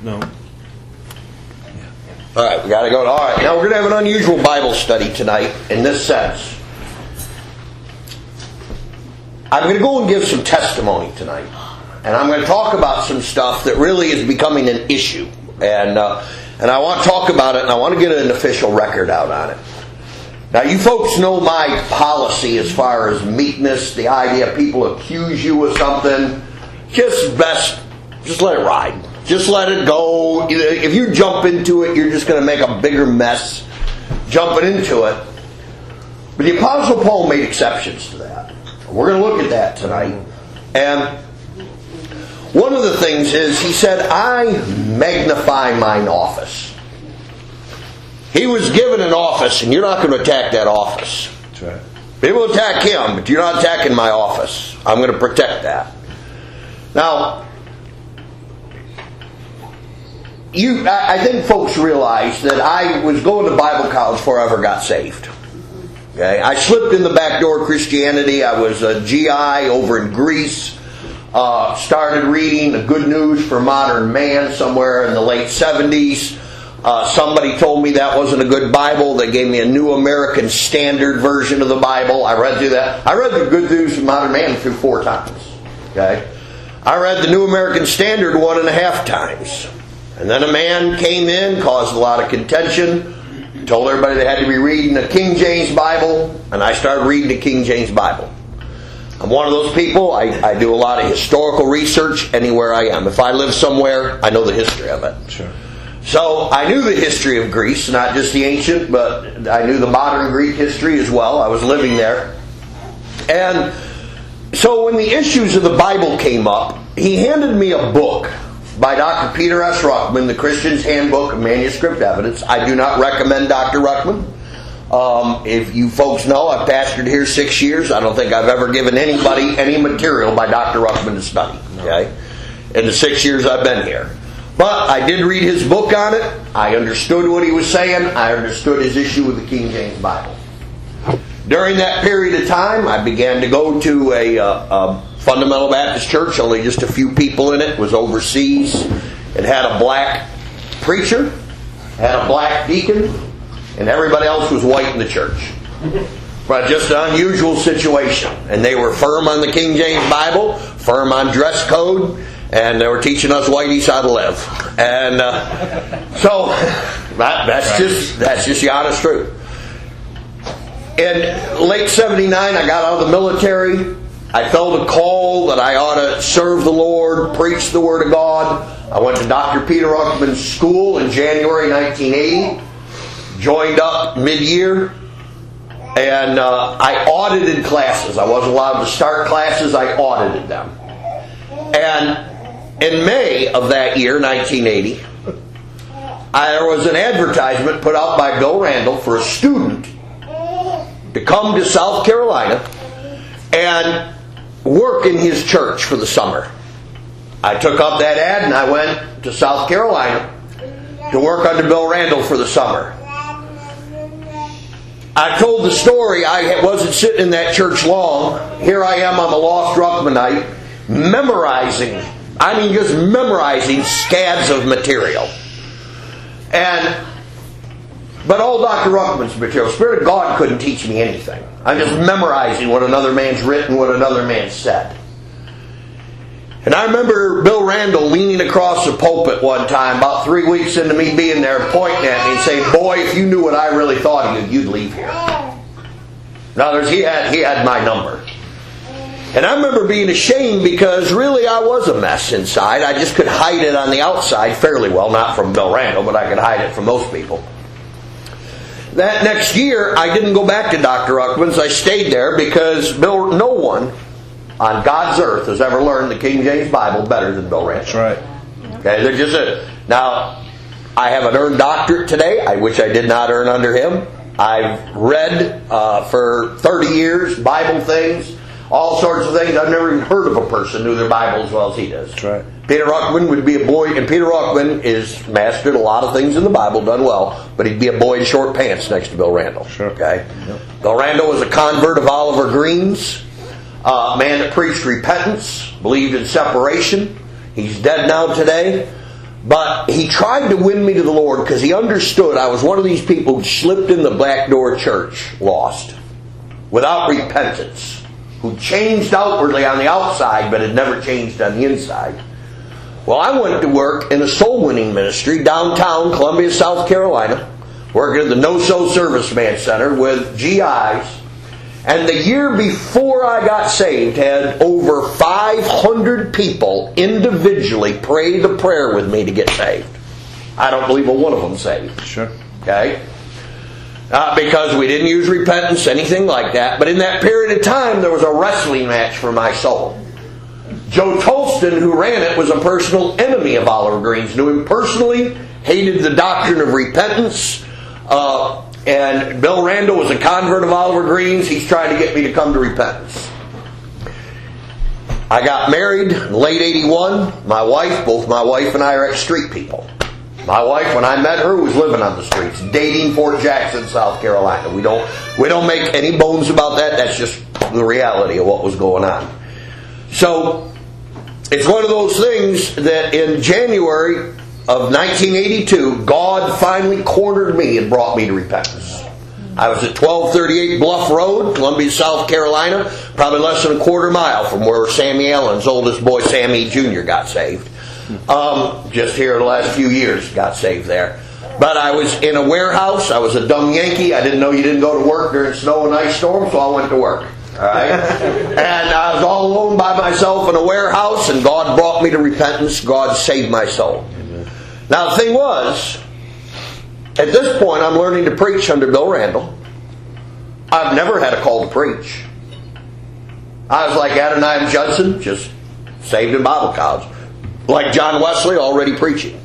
No. All right, we got to go. All right, now we're going to have an unusual Bible study tonight in this sense. I'm going to go and give some testimony tonight. And I'm going to talk about some stuff that really is becoming an issue. And I want to talk about it, and I want to get an official record out on it. Now, you folks know my policy as far as meekness, the idea people accuse you of something. Just let it ride. Just let it go. If you jump into it, you're just going to make a bigger mess jumping into it. But the Apostle Paul made exceptions to that. We're going to look at that tonight. And one of the things is, he said, I magnify mine office. He was given an office, and you're not going to attack that office. That's right. People attack him, but you're not attacking my office. I'm going to protect that. Now, I think folks realize that I was going to Bible college before I ever got saved. Okay, I slipped in the back door of Christianity. I was a GI over in Greece. Started reading the Good News for Modern Man somewhere in the late 70s. Somebody told me that wasn't a good Bible. They gave me a New American Standard version of the Bible. I read through that. I read the Good News for Modern Man through 4 times. Okay, I read the New American Standard 1.5 times. And then a man came in, caused a lot of contention, told everybody they had to be reading the King James Bible, and I started reading the King James Bible. I'm one of those people. I do a lot of historical research anywhere I am. If I live somewhere, I know the history of it. Sure. So I knew the history of Greece, not just the ancient, but I knew the modern Greek history as well. I was living there. And so when the issues of the Bible came up, he handed me a book by Dr. Peter S. Ruckman, The Christian's Handbook of Manuscript Evidence. I do not recommend Dr. Ruckman. If you folks know, I've pastored here 6 years. I don't think I've ever given anybody any material by Dr. Ruckman to study. Okay, in the 6 years I've been here. But I did read his book on it. I understood what he was saying. I understood his issue with the King James Bible. During that period of time, I began to go to a Fundamental Baptist church. Only just a few people in it. It was overseas. It had a black preacher, had a black deacon, and everybody else was white in the church. But just an unusual situation. And they were firm on the King James Bible, firm on dress code, and they were teaching us whiteys how to live. And so that's just the honest truth. In late 79, I got out of the military. I felt a call that I ought to serve the Lord, preach the Word of God. I went to Dr. Peter Ruckman's school in January 1980. Joined up mid-year. And I audited classes. I wasn't allowed to start classes. I audited them. And in May of that year, 1980, there was an advertisement put out by Bill Randall for a student to come to South Carolina and work in his church for the summer. I took up that ad and I went to South Carolina to work under Bill Randall for the summer. I told the story. I wasn't sitting in that church long. Here I am, I'm a lost Ruckmanite, memorizing scads of material. But all Dr. Ruckman's material, Spirit of God couldn't teach me anything. I'm just memorizing what another man's written, what another man said. And I remember Bill Randall leaning across the pulpit one time, about 3 weeks into me being there, pointing at me and saying, "Boy, if you knew what I really thought of you, you'd leave here." In other words, he had my number. And I remember being ashamed because really I was a mess inside. I just could hide it on the outside fairly well. Not from Bill Randall, but I could hide it from most people. That next year, I didn't go back to Dr. Ruckman's. I stayed there because no one on God's earth has ever learned the King James Bible better than Bill Randall. That's right. Okay, they're just it. Now, I have an earned doctorate today, which I did not earn under him. I've read for 30 years, Bible things, all sorts of things. I've never even heard of a person who knew their Bible as well as he does. That's right. Peter Ruckman would be a boy, and Peter Ruckman is mastered a lot of things in the Bible, done well, but he'd be a boy in short pants next to Bill Randall. Sure. Okay. Yep. Bill Randall was a convert of Oliver Green's, a man that preached repentance, believed in separation. He's dead now today. But he tried to win me to the Lord because he understood I was one of these people who slipped in the back door church lost, without repentance, who changed outwardly on the outside but had never changed on the inside. Well, I went to work in a soul-winning ministry downtown Columbia, South Carolina, working at the No-So Serviceman Center with GIs. And the year before I got saved had over 500 people individually pray the prayer with me to get saved. I don't believe a one of them saved. Sure. Okay? Because we didn't use repentance, anything like that. But in that period of time, there was a wrestling match for my soul. Joe Tolston, who ran it, was a personal enemy of Oliver Green's. Knew him personally, hated the doctrine of repentance. And Bill Randall was a convert of Oliver Green's. He's trying to get me to come to repentance. I got married in late 81. Both my wife and I are ex-street people. My wife, when I met her, was living on the streets, dating Fort Jackson, South Carolina. We don't make any bones about that. That's just the reality of what was going on. So, it's one of those things that in January of 1982, God finally cornered me and brought me to repentance. I was at 1238 Bluff Road, Columbia, South Carolina, probably less than a quarter mile from where Sammy Allen's oldest boy, Sammy Jr., got saved. Just here the last few years got saved there. But I was in a warehouse. I was a dumb Yankee. I didn't know you didn't go to work during snow and ice storms, so I went to work. All right? And I was all alone by myself in a warehouse, and God brought me to repentance. God saved my soul. Now the thing was, at this point I'm learning to preach under Bill Randall. I've never had a call to preach. I was like Adoniram Judson, just saved in Bible college. Like John Wesley, already preaching.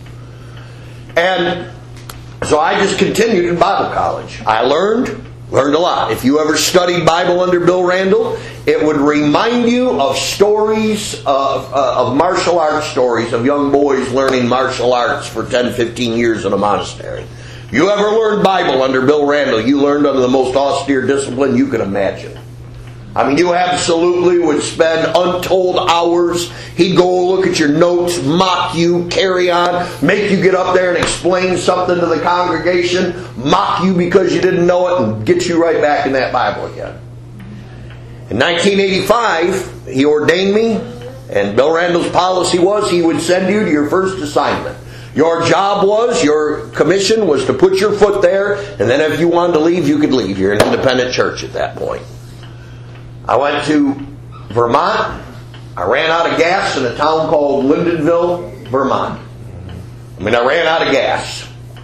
And so I just continued in Bible college. I learned a lot. If you ever studied Bible under Bill Randall, it would remind you of stories, of martial arts stories, of young boys learning martial arts for 10, 15 years in a monastery. If you ever learned Bible under Bill Randall, you learned under the most austere discipline you could imagine. I mean, you absolutely would spend untold hours. He'd go look at your notes, mock you, carry on, make you get up there and explain something to the congregation, mock you because you didn't know it, and get you right back in that Bible again. In 1985, he ordained me, and Bill Randall's policy was he would send you to your first assignment. Your commission was to put your foot there, and then if you wanted to leave, you could leave. You're an independent church at that point. I went to Vermont. I ran out of gas in a town called Lyndonville, Vermont. I ran out of gas.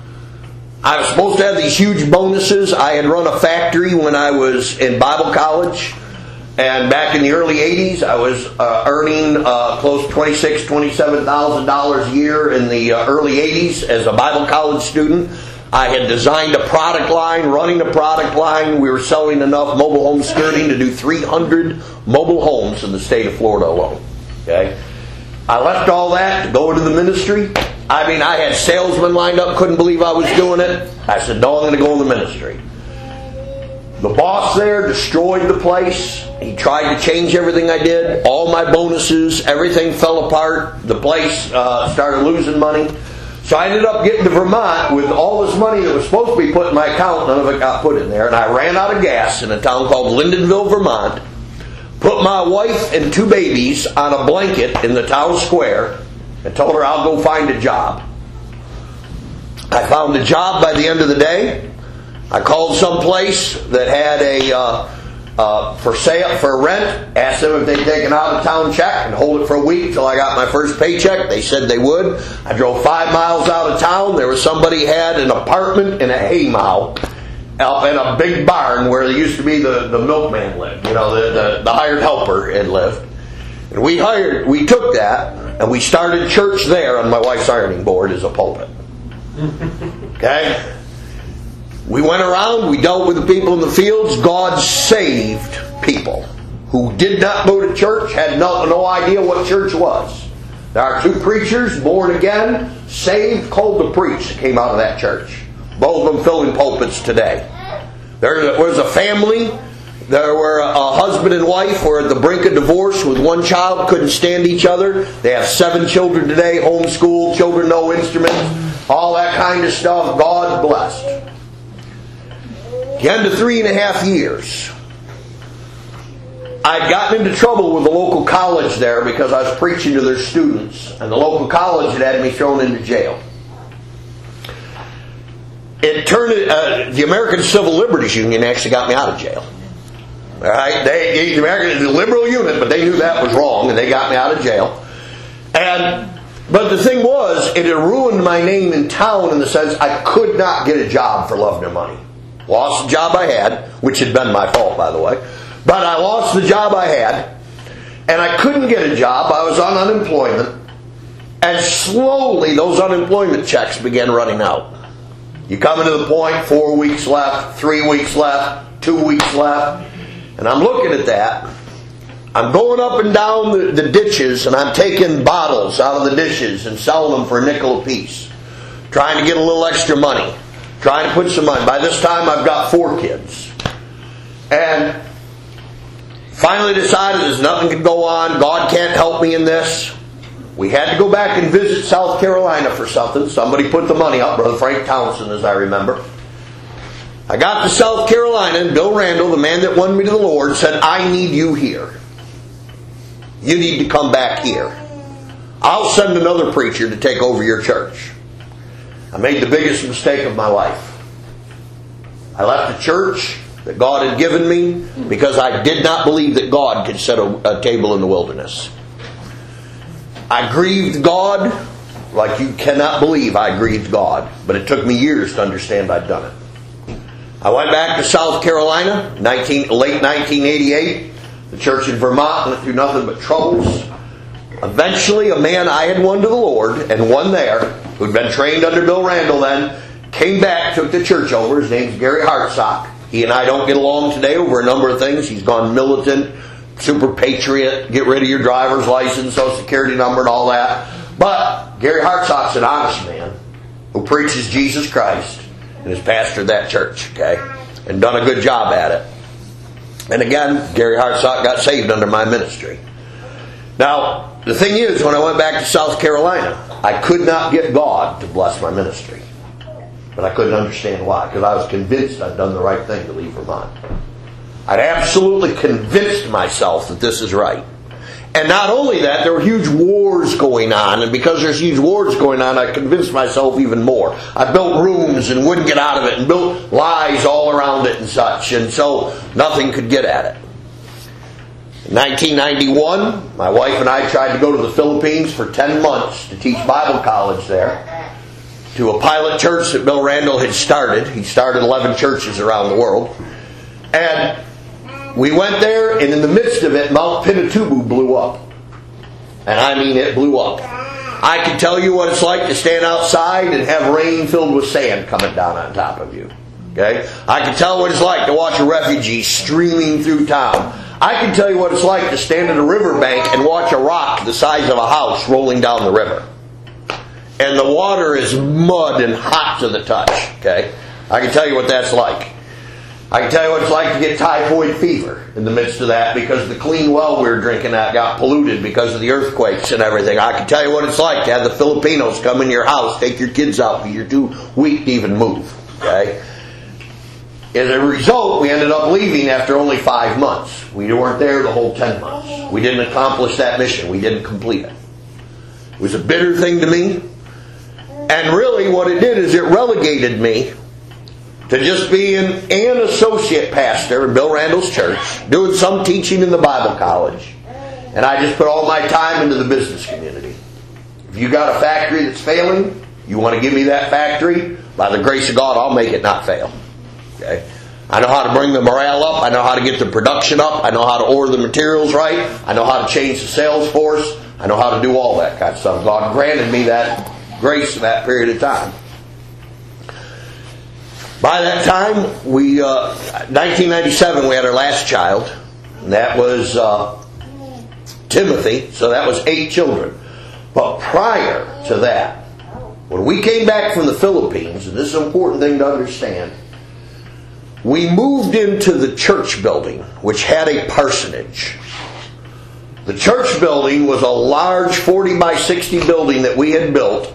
I was supposed to have these huge bonuses. I had run a factory when I was in Bible college. And back in the early 80s, I was earning close to $26,000, $27,000 a year in the early 80s as a Bible college student. I had designed a product line, running a product line. We were selling enough mobile home skirting to do 300 mobile homes in the state of Florida alone. Okay, I left all that to go into the ministry. I had salesmen lined up, couldn't believe I was doing it. I said, no, I'm going to go in the ministry. The boss there destroyed the place. He tried to change everything I did. All my bonuses, everything fell apart. The place started losing money. So I ended up getting to Vermont with all this money that was supposed to be put in my account. None of it got put in there. And I ran out of gas in a town called Lyndonville, Vermont. Put my wife and 2 babies on a blanket in the town square and told her I'll go find a job. I found a job by the end of the day. I called some place that had a for rent, asked them if they'd take an out-of-town check and hold it for a week till I got my first paycheck. They said they would. I drove 5 miles out of town. There was somebody had an apartment in a haymow up in a big barn where there used to be the milkman lived. The hired helper had lived. And we took that and we started church there on my wife's ironing board as a pulpit. Okay? We went around, we dealt with the people in the fields. God saved people who did not go to church, had no idea what church was. There are 2 preachers, born again, saved, called to preach, that came out of that church. Both of them filling pulpits today. There was a family There were a husband and wife who were at the brink of divorce with one child, couldn't stand each other. They have 7 children today, homeschooled, children know instruments, all that kind of stuff. God blessed. At the end of 3.5 years, I'd gotten into trouble with the local college there because I was preaching to their students, and the local college had me thrown into jail. It turned the American Civil Liberties Union actually got me out of jail. All right, the liberal unit, but they knew that was wrong, and they got me out of jail. But the thing was, it had ruined my name in town in the sense I could not get a job for love nor money. Lost the job I had, which had been my fault, by the way. But I lost the job I had, and I couldn't get a job. I was on unemployment, and slowly those unemployment checks began running out. You come to the point, 4 weeks left, 3 weeks left, 2 weeks left. And I'm looking at that. I'm going up and down the ditches, and I'm taking bottles out of the dishes and selling them for a nickel a piece. Trying to get a little extra money. Trying to put some money. By this time, I've got 4 kids. And finally decided there's nothing can go on. God can't help me in this. We had to go back and visit South Carolina for something. Somebody put the money up. Brother Frank Townsend, as I remember. I got to South Carolina, and Bill Randall, the man that won me to the Lord, said, I need you here. You need to come back here. I'll send another preacher to take over your church. I made the biggest mistake of my life. I left the church that God had given me because I did not believe that God could set a table in the wilderness. I grieved God like you cannot believe I grieved God. But it took me years to understand I'd done it. I went back to South Carolina, late 1988. The church in Vermont went through nothing but troubles. Eventually, a man I had won to the Lord, and one there, who'd been trained under Bill Randall then, came back, took the church over. His name's Gary Hartsock. He and I don't get along today over a number of things. He's gone militant, super patriot, get rid of your driver's license, social security number, and all that. But Gary Hartsock's an honest man who preaches Jesus Christ and has pastored that church, okay, and done a good job at it. And again, Gary Hartsock got saved under my ministry. Now, the thing is, when I went back to South Carolina, I could not get God to bless my ministry. But I couldn't understand why, because I was convinced I'd done the right thing to leave Vermont. I'd absolutely convinced myself that this is right. And not only that, there were huge wars going on, and because there's huge wars going on, I convinced myself even more. I built rooms and wouldn't get out of it, and built lies all around it and such, and so nothing could get at it. In 1991, my wife and I tried to go to the Philippines for 10 months to teach Bible college there, to a pilot church that Bill Randall had started. He started 11 churches around the world. And we went there, and in the midst of it, Mount Pinatubo blew up. And I mean, it blew up. I can tell you what it's like to stand outside and have rain filled with sand coming down on top of you. Okay? I can tell what it's like to watch a refugee streaming through town. I can tell you what it's like to stand at a riverbank and watch a rock the size of a house rolling down the river. And the water is mud and hot to the touch. Okay? I can tell you what that's like. I can tell you what it's like to get typhoid fever in the midst of that because the clean well we were drinking at got polluted because of the earthquakes and everything. I can tell you what it's like to have the Filipinos come in your house, take your kids out because you're too weak to even move. Okay? As a result, we ended up leaving after only 5 months. We weren't there the whole 10 months. We didn't accomplish that mission. We didn't complete it. It was a bitter thing to me. And really what it did is it relegated me to just being an associate pastor in Bill Randall's church, doing some teaching in the Bible college. And I just put all my time into the business community. If you got a factory that's failing, you want to give me that factory, by the grace of God, I'll make it not fail. Okay? I know how to bring the morale up. I know how to get the production up. I know how to order the materials right. I know how to change the sales force. I know how to do all that kind of stuff. God granted me that grace in that period of time. By that time, 1997, we had our last child. And that was Timothy. So that was 8 children. But prior to that, when we came back from the Philippines, and this is an important thing to understand, we moved into the church building, which had a parsonage. The church building was a large 40 by 60 building that we had built,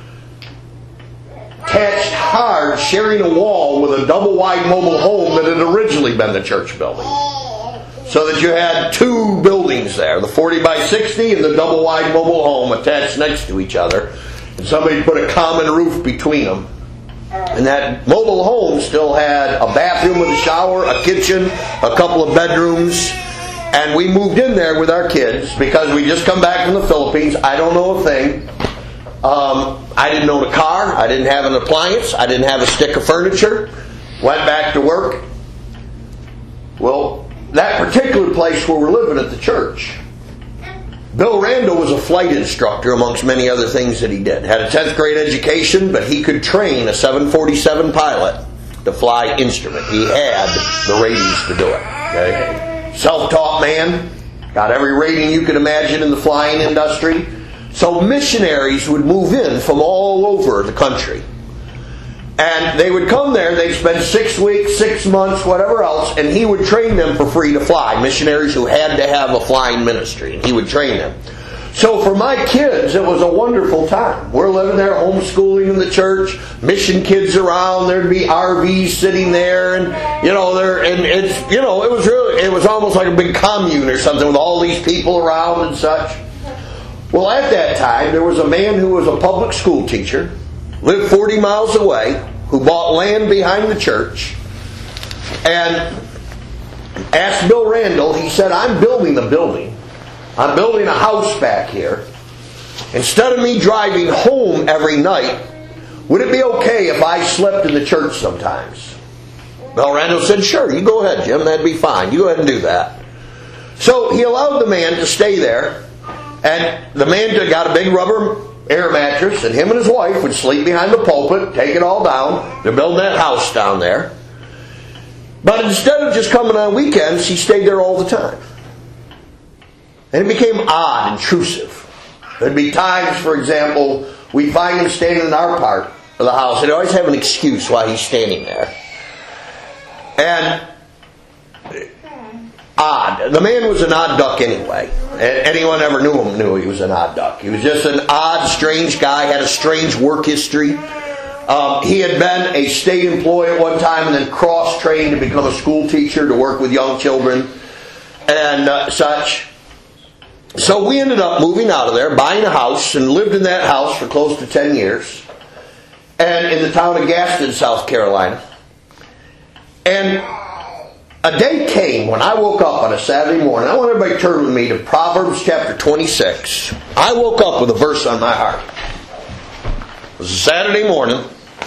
attached hard, sharing a wall with a double-wide mobile home that had originally been the church building. So that you had two buildings there, the 40 by 60 and the double-wide mobile home attached next to each other. And somebody put a common roof between them. And that mobile home still had a bathroom with a shower, a kitchen, a couple of bedrooms. And we moved in there with our kids because we just come back from the Philippines. I don't know a thing. I didn't own a car. I didn't have an appliance. I didn't have a stick of furniture. Went back to work. Well, that particular place where we're living at the church, Bill Randall was a flight instructor amongst many other things that he did. Had a 10th grade education, but he could train a 747 pilot to fly instrument. He had the ratings to do it. Okay? Self-taught man. Got every rating you could imagine in the flying industry. So missionaries would move in from all over the country. And they would come there, they'd spend 6 weeks, 6 months, whatever else, and he would train them for free to fly. Missionaries who had to have a flying ministry, and he would train them. So for my kids, it was a wonderful time. We're living there, homeschooling in the church, mission kids around, there'd be RVs sitting there, and it was almost like a big commune or something with all these people around and such. Well, at that time, there was a man who was a public school teacher, lived 40 miles away, who bought land behind the church, and asked Bill Randall, he said, I'm building a building. I'm building a house back here. Instead of me driving home every night, would it be okay if I slept in the church sometimes? Bill Randall said, sure, you go ahead, Jim, that'd be fine. You go ahead and do that. So he allowed the man to stay there, and the man got a big rubber air mattress, and him and his wife would sleep behind the pulpit, take it all down. They're building that house down there. But instead of just coming on weekends, he stayed there all the time. And it became odd, intrusive. There'd be times, for example, we'd find him standing in our part of the house. He'd always have an excuse why he's standing there. And odd. The man was an odd duck anyway. Anyone ever knew him knew he was an odd duck. He was just an odd, strange guy, had a strange work history. He had been a state employee at one time and then cross-trained to become a school teacher to work with young children and such. So we ended up moving out of there, buying a house, and lived in that house for close to 10 years. And in the town of Gaston, South Carolina. And a day came when I woke up on a Saturday morning. I want everybody to turn with me to Proverbs chapter 26. I woke up with a verse on my heart. It was a Saturday morning.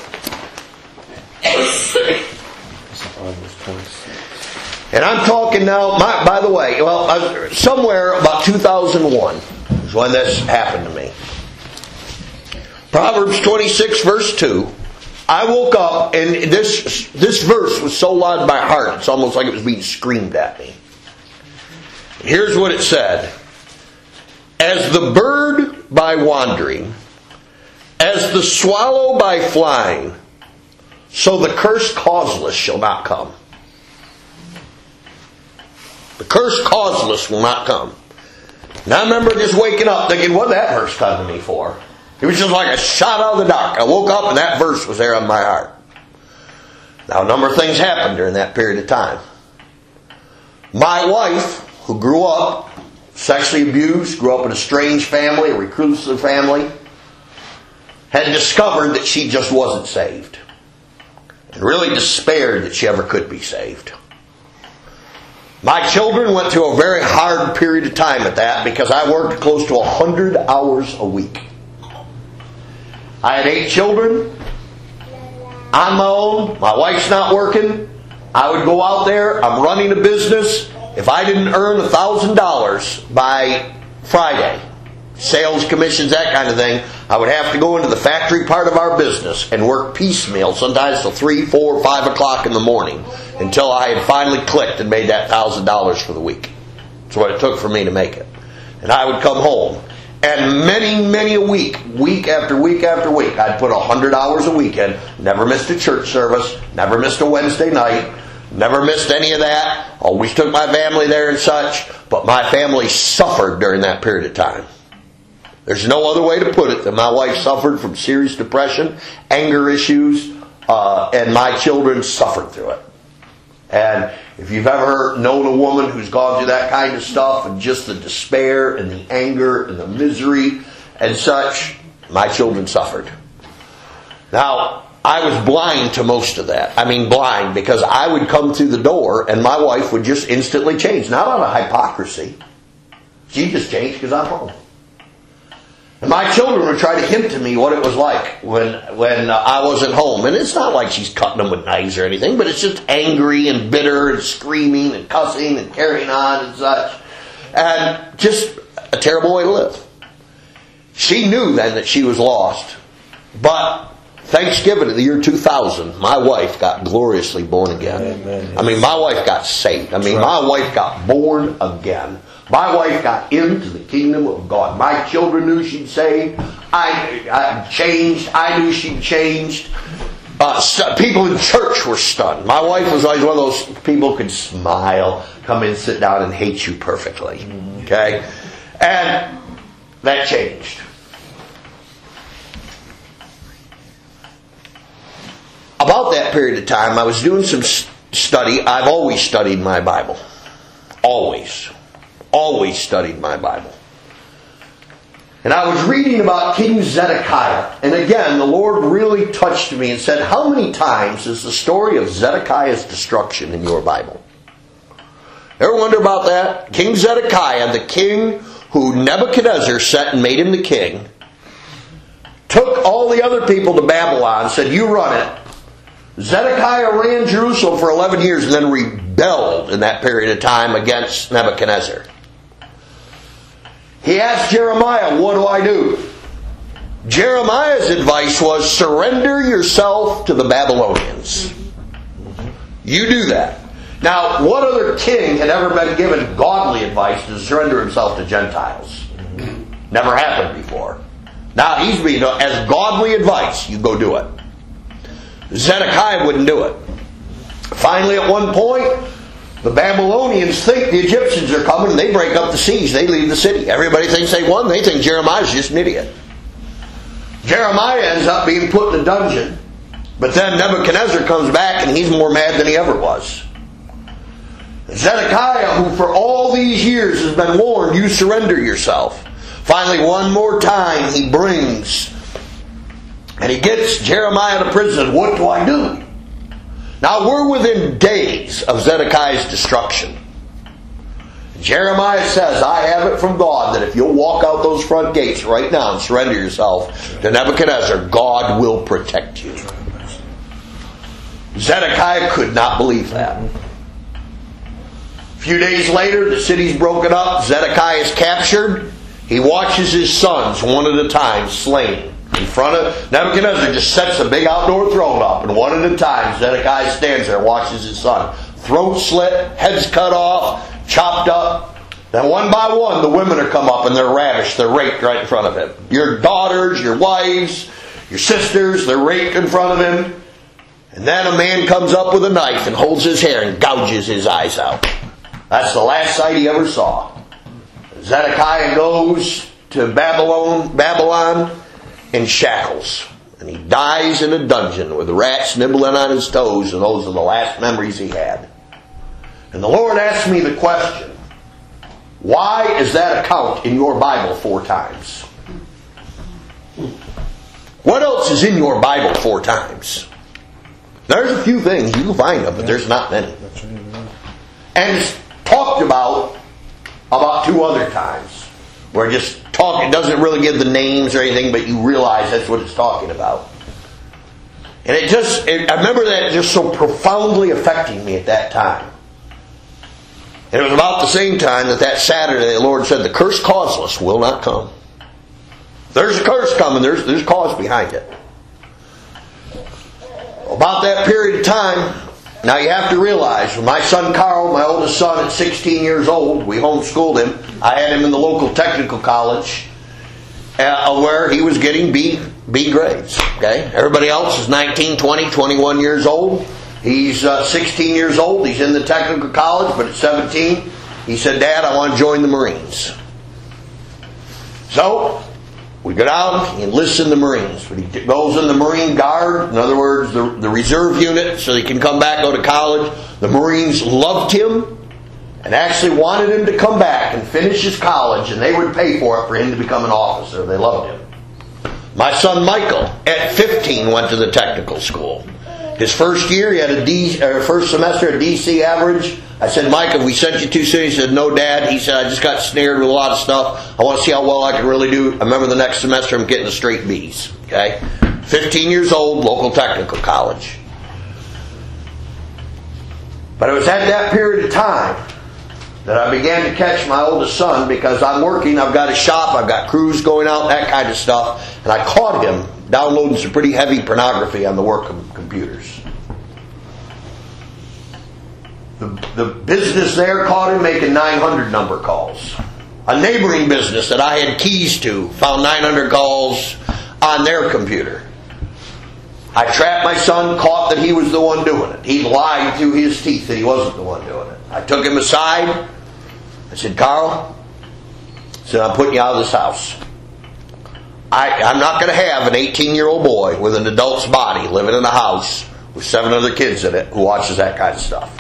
And I'm talking now, by the way, somewhere about 2001 is when this happened to me. Proverbs 26 verse 2. I woke up and this verse was so loud in my heart, it's almost like it was being screamed at me. Here's what it said. As the bird by wandering, as the swallow by flying, so the curse causeless shall not come. The curse causeless will not come. Now I remember just waking up thinking, what did that verse come to me for? It was just like a shot out of the dark. I woke up and that verse was there on my heart. Now a number of things happened during that period of time. My wife, who grew up sexually abused, grew up in a strange family, a reclusive family, had discovered that she just wasn't saved. And really despaired that she ever could be saved. My children went through a very hard period of time at that because I worked close to 100 hours a week. I had 8 children on my own. My wife's not working. I would go out there. I'm running a business. If I didn't earn $1,000 by Friday, sales commissions, that kind of thing, I would have to go into the factory part of our business and work piecemeal, sometimes till 3, 4, 5 o'clock in the morning, until I had finally clicked and made that $1,000 for the week. That's what it took for me to make it. And I would come home. And many a week after week after week, I'd put 100 hours a weekend, never missed a church service, never missed a Wednesday night, Never missed any of that. Always took my family there and such. But my family suffered during that period of time. There's no other way to put it than my wife suffered from serious depression, anger issues, and my children suffered through it. And if you've ever known a woman who's gone through that kind of stuff, and just the despair and the anger and the misery and such, my children suffered. Now, I was blind to most of that. I mean blind, because I would come through the door and my wife would just instantly change. Not out of hypocrisy. She just changed because I'm home. And my children would try to hint to me what it was like when I wasn't home. And it's not like she's cutting them with knives or anything, but it's just angry and bitter and screaming and cussing and carrying on and such. And just a terrible way to live. She knew then that she was lost. But Thanksgiving of the year 2000, my wife got gloriously born again. Amen. I mean, my wife got saved. I mean, my wife got born again. My wife got into the kingdom of God. My children knew she'd saved. I changed. I knew she'd changed. People in church were stunned. My wife was always one of those people who could smile, come in, sit down, and hate you perfectly. Okay? And that changed. About that period of time, I was doing some study. I've always studied my Bible. Always studied my Bible. And I was reading about King Zedekiah. And again, the Lord really touched me and said, how many times is the story of Zedekiah's destruction in your Bible? Ever wonder about that? King Zedekiah, the king who Nebuchadnezzar sent and made him the king, took all the other people to Babylon, said, you run it. Zedekiah ran Jerusalem for 11 years and then rebelled in that period of time against Nebuchadnezzar. He asked Jeremiah, what do I do? Jeremiah's advice was, surrender yourself to the Babylonians. You do that. Now, what other king had ever been given godly advice to surrender himself to Gentiles? Never happened before. Now he's being, as godly advice, you go do it. Zedekiah wouldn't do it. Finally, at one point, the Babylonians think the Egyptians are coming and they break up the siege. They leave the city. Everybody thinks they won. They think Jeremiah's just an idiot. Jeremiah ends up being put in a dungeon. But then Nebuchadnezzar comes back and he's more mad than he ever was. Zedekiah, who for all these years has been warned, you surrender yourself. Finally, one more time he brings and he gets Jeremiah to prison. What do I do? Now we're within days of Zedekiah's destruction. Jeremiah says, I have it from God that if you'll walk out those front gates right now and surrender yourself to Nebuchadnezzar, God will protect you. Zedekiah could not believe that. A few days later, the city's broken up. Zedekiah is captured. He watches his sons, one at a time, slain. In front of Nebuchadnezzar just sets a big outdoor throne up, and one at a time Zedekiah stands there and watches his son. Throat slit, heads cut off, chopped up. Then one by one the women are come up and they're ravished, they're raped right in front of him. Your daughters, your wives, your sisters, they're raped in front of him. And then a man comes up with a knife and holds his hair and gouges his eyes out. That's the last sight he ever saw. Zedekiah goes to Babylon in shackles. And he dies in a dungeon with rats nibbling on his toes, and those are the last memories he had. And the Lord asked me the question, why is that account in your Bible 4 times? What else is in your Bible 4 times? There's a few things you can find them, but there's not many. And it's talked about 2 other times. Where just talk, it doesn't really give the names or anything, but you realize that's what it's talking about. And I remember that just so profoundly affecting me at that time. And it was about the same time that Saturday the Lord said, the curse causeless will not come. There's a curse coming, there's cause behind it. About that period of time, now you have to realize, when my son Carl, my oldest son at 16 years old, we homeschooled him. I had him in the local technical college where he was getting B grades. Okay, everybody else is 19, 20, 21 years old. He's 16 years old. He's in the technical college, but at 17, he said, "Dad, I want to join the Marines." So, we go down, he enlists in the Marines. But he goes in the Marine Guard, in other words, the reserve unit, so he can come back, go to college. The Marines loved him and actually wanted him to come back and finish his college, and they would pay for it for him to become an officer. They loved him. My son Michael, at 15, went to the technical school. His first year, he had first semester a DC average. I said, "Mike, have we sent you too soon?" He said, "No, Dad." He said, "I just got snared with a lot of stuff. I want to see how well I can really do. I remember the next semester I'm getting the straight B's." Okay? 15 years old, local technical college. But it was at that period of time that I began to catch my oldest son, because I'm working, I've got a shop, I've got crews going out, that kind of stuff. And I caught him downloading some pretty heavy pornography on the work computers. The business there caught him making 900 number calls. A neighboring business that I had keys to found 900 calls on their computer. I trapped my son, caught that he was the one doing it. He lied through his teeth that he wasn't the one doing it. I took him aside. I said, "Carl," I said, "I'm putting you out of this house. I'm not going to have an 18-year-old boy with an adult's body living in a house with 7 other kids in it who watches that kind of stuff."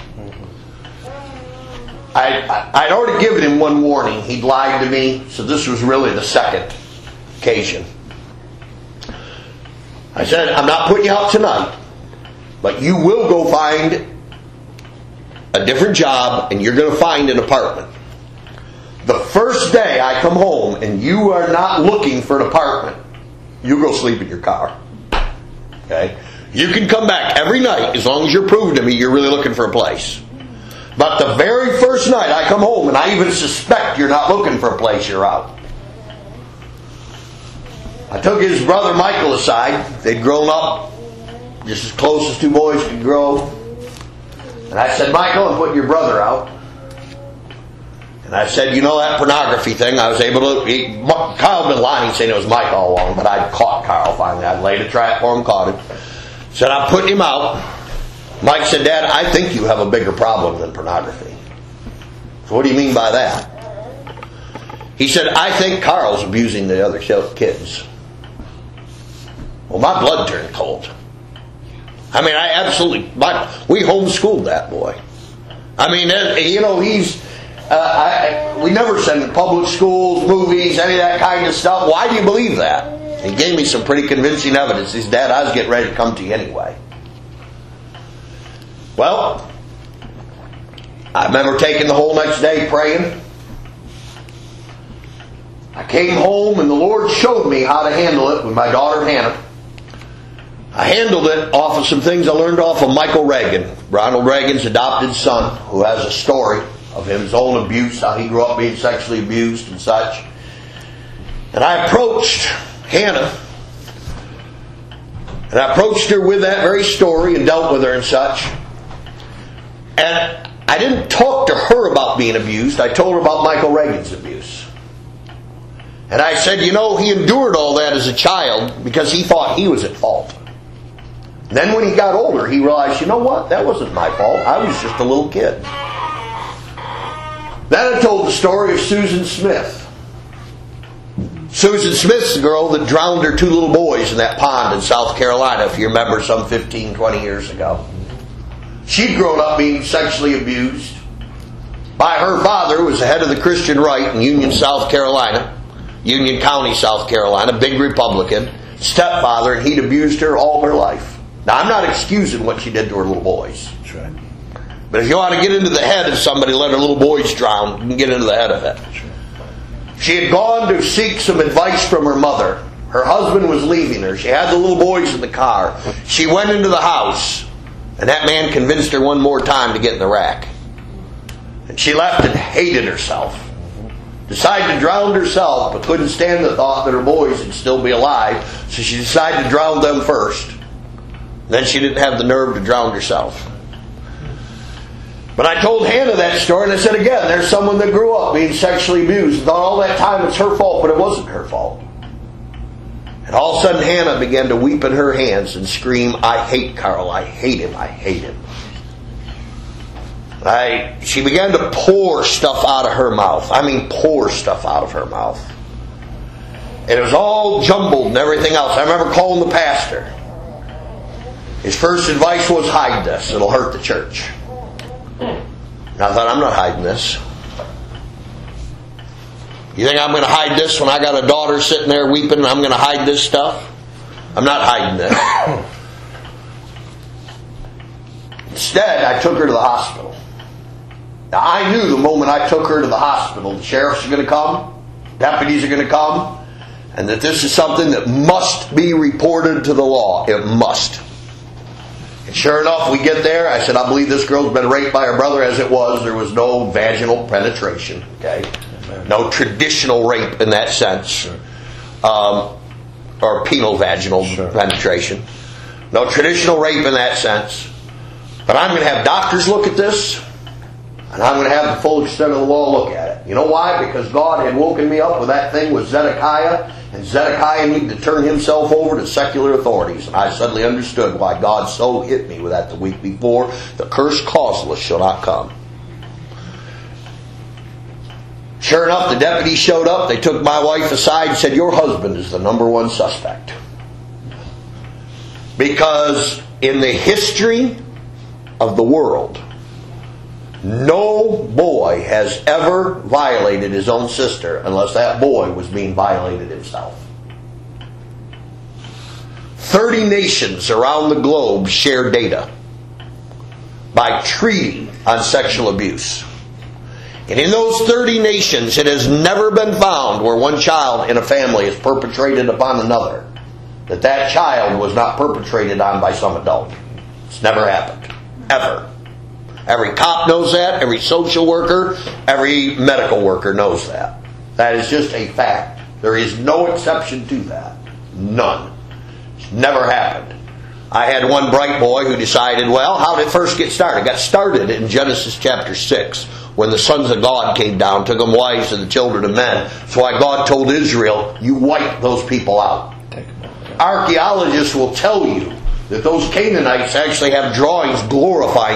I'd already given him one warning. He'd lied to me, so this was really the second occasion. I said, "I'm not putting you out tonight, but you will go find a different job, and you're going to find an apartment. The first day I come home and you are not looking for an apartment, you go sleep in your car. Okay? You can come back every night as long as you're proving to me you're really looking for a place. But the very first night I come home and I even suspect you're not looking for a place, you're out." I took his brother Michael aside. They'd grown up just as close as two boys could grow. And I said, "Michael, I'm putting your brother out." And I said, "You know that pornography thing, I was able to..." Carl had been lying saying it was Mike all along, but I'd caught Carl finally. I'd laid a trap for him, caught him. Said, "I'm putting him out." Mike said, "Dad, I think you have a bigger problem than pornography." So what do you mean by that? He said, "I think Carl's abusing the other kids." Well, my blood turned cold. I mean, we homeschooled that boy. I mean, you know, we never send him to public schools, movies, any of that kind of stuff. Why do you believe that? He gave me some pretty convincing evidence. He said, "Dad, I was getting ready to come to you anyway." Well, I remember taking the whole next day praying. I came home and the Lord showed me how to handle it with my daughter Hannah. I handled it off of some things I learned off of Michael Reagan, Ronald Reagan's adopted son, who has a story of his own abuse, how he grew up being sexually abused and such. And I approached Hannah, and I approached her with that very story and dealt with her and such. And I didn't talk to her about being abused. I told her about Michael Reagan's abuse. And I said, "You know, he endured all that as a child because he thought he was at fault. Then when he got older, he realized, you know what? That wasn't my fault. I was just a little kid." Then I told the story of Susan Smith. Susan Smith's the girl that drowned her 2 little boys in that pond in South Carolina, if you remember, some 15, 20 years ago. She'd grown up being sexually abused by her father, who was the head of the Christian right in Union, South Carolina, Union County, South Carolina, big Republican, stepfather, and he'd abused her all her life. Now, I'm not excusing what she did to her little boys. That's right. But if you want to get into the head of somebody, let her little boys drown, you can get into the head of it. She had gone to seek some advice from her mother. Her husband was leaving her. She had the little boys in the car. She went into the house, and that man convinced her one more time to get in the rack. And she left and hated herself. Decided to drown herself, but couldn't stand the thought that her boys would still be alive, so she decided to drown them first. Then she didn't have the nerve to drown herself. But I told Hannah that story, and I said again, there's someone that grew up being sexually abused. And thought all that time it's her fault, but it wasn't her fault. And all of a sudden Hannah began to weep in her hands and scream, I hate Carl, I hate him, I hate him. She began to pour stuff out of her mouth. I mean, pour stuff out of her mouth. And it was all jumbled and everything else. I remember calling the pastor. His first advice was, hide this. It'll hurt the church. And I thought, I'm not hiding this. You think I'm going to hide this when I got a daughter sitting there weeping and I'm going to hide this stuff? I'm not hiding this. Instead, I took her to the hospital. Now, I knew the moment I took her to the hospital, the sheriffs are going to come, deputies are going to come, and that this is something that must be reported to the law. It must. And sure enough, we get there. I said, I believe this girl's been raped by her brother. As it was, there was no vaginal penetration. Okay, no traditional rape in that sense, or penal vaginal penetration. No traditional rape in that sense. But I'm going to have doctors look at this. And I'm going to have the full extent of the law look at it. You know why? Because God had woken me up with that thing with Zedekiah. And Zedekiah needed to turn himself over to secular authorities. And I suddenly understood why God so hit me with that the week before. The curse causeless shall not come. Sure enough, the deputies showed up. They took my wife aside and said, your husband is the number one suspect. Because in the history of the world, no boy has ever violated his own sister unless that boy was being violated himself. 30 nations around the globe share data by treaty on sexual abuse. And in those 30 nations, it has never been found where one child in a family is perpetrated upon another, that child was not perpetrated on by some adult. It's never happened. Ever. Every cop knows that. Every social worker, every medical worker knows that. That is just a fact. There is no exception to that. None. It's never happened. I had one bright boy who decided, well, how did it first get started? It got started in Genesis chapter 6 when the sons of God came down, took them wives and the children of men. That's why God told Israel, you wipe those people out. Archaeologists will tell you that those Canaanites actually have drawings glorifying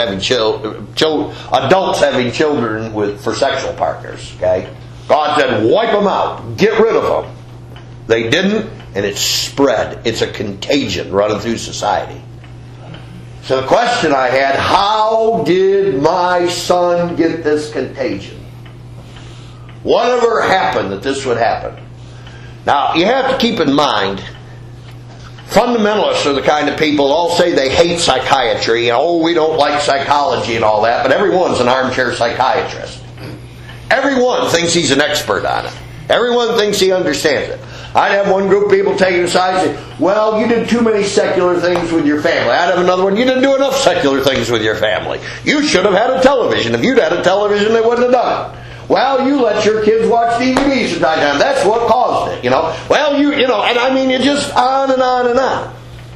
adults having children for sexual partners. Okay, God said, wipe them out, get rid of them. They didn't, and it spread. It's a contagion running through society. So the question I had, how did my son get this contagion? Whatever happened that this would happen? Now, you have to keep in mind, fundamentalists are the kind of people all say they hate psychiatry. Oh, we don't like psychology and all that. But everyone's an armchair psychiatrist. Everyone thinks he's an expert on it. Everyone thinks he understands it. I'd have one group of people take it aside and say, well, you did too many secular things with your family. I'd have another one, you didn't do enough secular things with your family. You should have had a television. If you'd had a television, they wouldn't have done it. Well, you let your kids watch DVDs from time to time. That's what caused it, Well, and I mean, it just on and on and on.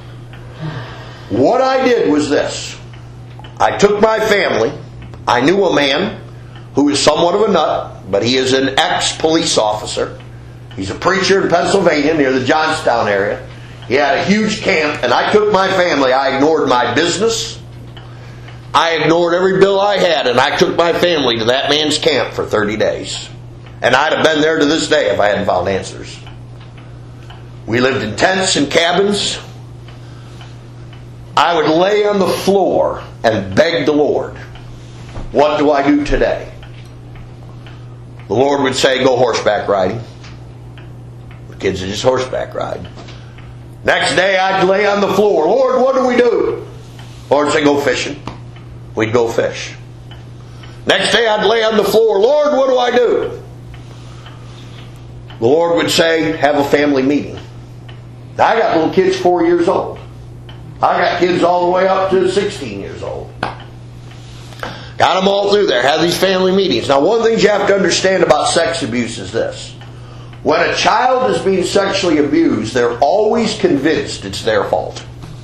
What I did was this. I took my family. I knew a man who is somewhat of a nut, but he is an ex-police officer. He's a preacher in Pennsylvania near the Johnstown area. He had a huge camp, and I took my family. I ignored my business. I ignored every bill I had, and I took my family to that man's camp for 30 days. And I'd have been there to this day if I hadn't found answers. We lived in tents and cabins. I would lay on the floor and beg the Lord, what do I do today? The Lord would say, go horseback riding. The kids would just horseback ride. Next day I'd lay on the floor. Lord, what do we do? The Lord would say, go fishing. We'd go fish. Next day I'd lay on the floor. Lord, what do I do? The Lord would say, have a family meeting. Now, I got little kids 4 years old. I got kids all the way up to 16 years old. Got them all through there. Have these family meetings. Now, one of the things you have to understand about sex abuse is this. When a child is being sexually abused, they're always convinced it's their fault.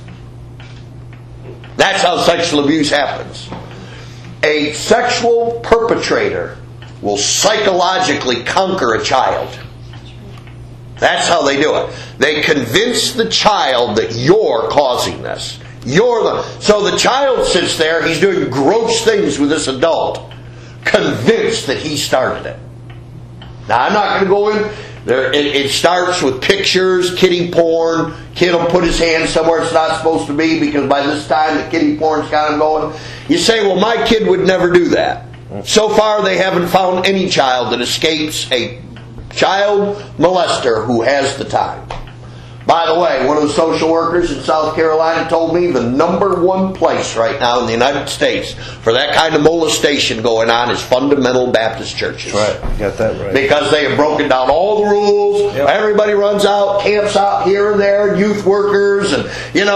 That's how sexual abuse happens. A sexual perpetrator will psychologically conquer a child. That's how they do it. They convince the child that you're causing this. So the child sits there, he's doing gross things with this adult, convinced that he started it. Now, I'm not going to go in there. It starts with pictures, kiddie porn. Kid will put his hand somewhere it's not supposed to be because by this time the kiddie porn's got him going. You say, well, my kid would never do that. So far, they haven't found any child that escapes a child molester who has the time. By the way, one of the social workers in South Carolina told me the number one place right now in the United States for that kind of molestation going on is fundamental Baptist churches. That's right. You got that right. Because they have broken down all the rules. Yep. Everybody runs out, camps out here and there, youth workers, and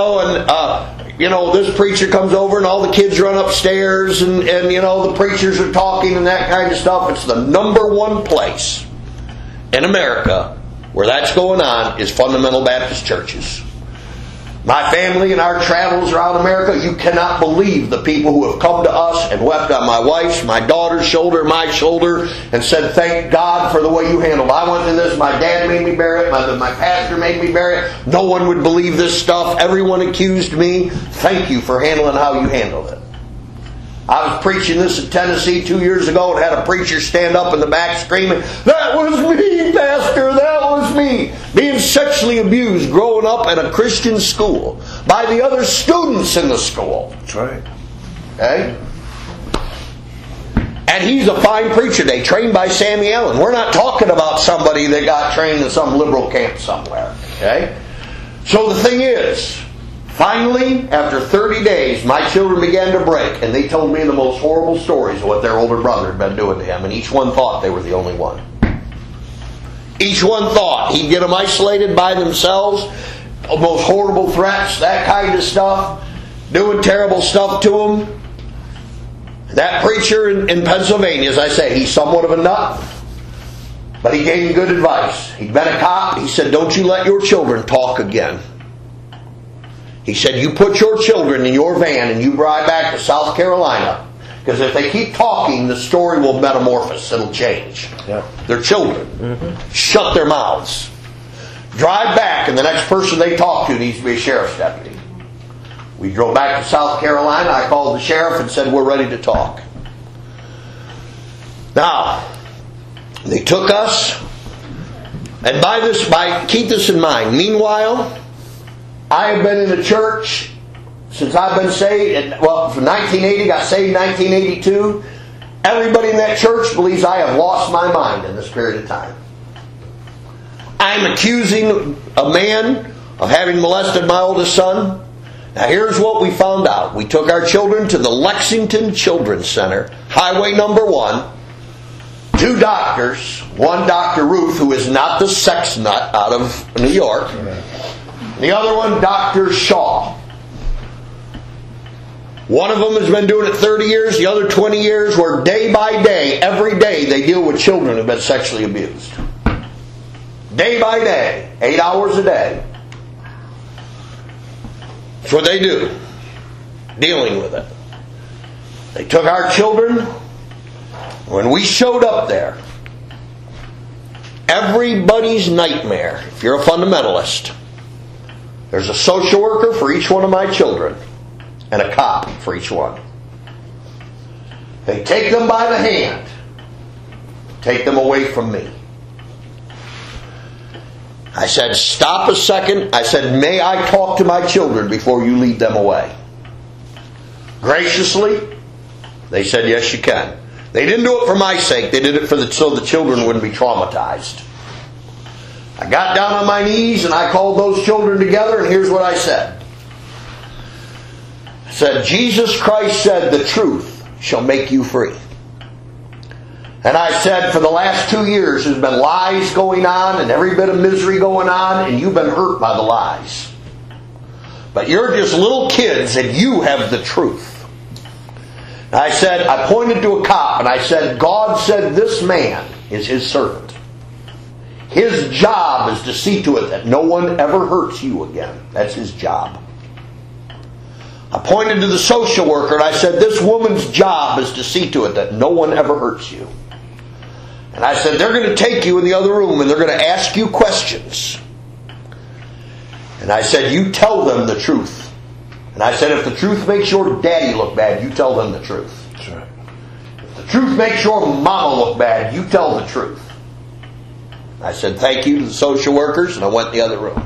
this preacher comes over and all the kids run upstairs and the preachers are talking and that kind of stuff. It's the number one place in America where that's going on is fundamental Baptist churches. My family and our travels around America, you cannot believe the people who have come to us and wept on my wife's, my daughter's shoulder, my shoulder, and said, thank God for the way you handled it. I went through this, my dad made me bear it, my pastor made me bear it. No one would believe this stuff. Everyone accused me. Thank you for handling how you handled it. I was preaching this in Tennessee 2 years ago and had a preacher stand up in the back screaming, that was me, Pastor, that was me. Being sexually abused growing up in a Christian school by the other students in the school. That's right. Okay? And he's a fine preacher today, trained by Sammy Allen. We're not talking about somebody that got trained in some liberal camp somewhere. Okay? So the thing is, finally, after 30 days, my children began to break, and they told me the most horrible stories of what their older brother had been doing to him, and each one thought they were the only one. Each one thought he'd get them isolated by themselves, most horrible threats, that kind of stuff, doing terrible stuff to them. That preacher in Pennsylvania, as I say, he's somewhat of a nut, but he gave me good advice. He'd been a cop. He said, don't you let your children talk again. He said, you put your children in your van and you ride back to South Carolina. Because if they keep talking, the story will metamorphose. It'll change. Yeah. They're children. Mm-hmm. Shut their mouths. Drive back, and the next person they talk to needs to be a sheriff's deputy. We drove back to South Carolina. I called the sheriff and said, we're ready to talk. Now, they took us. And keep this in mind. Meanwhile, I have been in the church since I've been saved. Well, from 1980, got saved in 1982. Everybody in that church believes I have lost my mind in this period of time. I'm accusing a man of having molested my oldest son. Now here's what we found out. We took our children to the Lexington Children's Center, Highway number 1. 2 doctors. One, Dr. Ruth, who is not the sex nut out of New York. The other one, Dr. Shaw. One of them has been doing it 30 years, the other 20 years, where day by day, every day, they deal with children who have been sexually abused. Day by day, 8 hours a day. That's what they do, dealing with it. They took our children. When we showed up there, everybody's nightmare, if you're a fundamentalist, there's a social worker for each one of my children and a cop for each one. They take them by the hand, take them away from me. I said, stop a second. I said, may I talk to my children before you lead them away? Graciously, they said, yes, you can. They didn't do it for my sake. They did it so the children wouldn't be traumatized. I got down on my knees and I called those children together, and here's what I said. I said, Jesus Christ said, the truth shall make you free. And I said, for the last 2 years there's been lies going on and every bit of misery going on, and you've been hurt by the lies. But you're just little kids and you have the truth. And I said, I pointed to a cop and I said, God said this man is His servant. His job is to see to it that no one ever hurts you again. That's his job. I pointed to the social worker and I said, this woman's job is to see to it that no one ever hurts you. And I said, they're going to take you in the other room and they're going to ask you questions. And I said, you tell them the truth. And I said, if the truth makes your daddy look bad, you tell them the truth. That's right. If the truth makes your mama look bad, you tell the truth. I said, thank you to the social workers, and I went in the other room.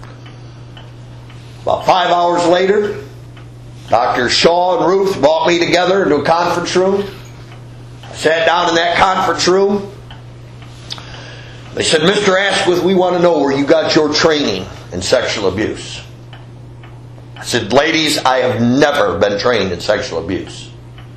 About 5 hours later, Dr. Shaw and Ruth brought me together into a conference room. I sat down in that conference room. They said, Mr. Asquith, we want to know where you got your training in sexual abuse. I said, ladies, I have never been trained in sexual abuse.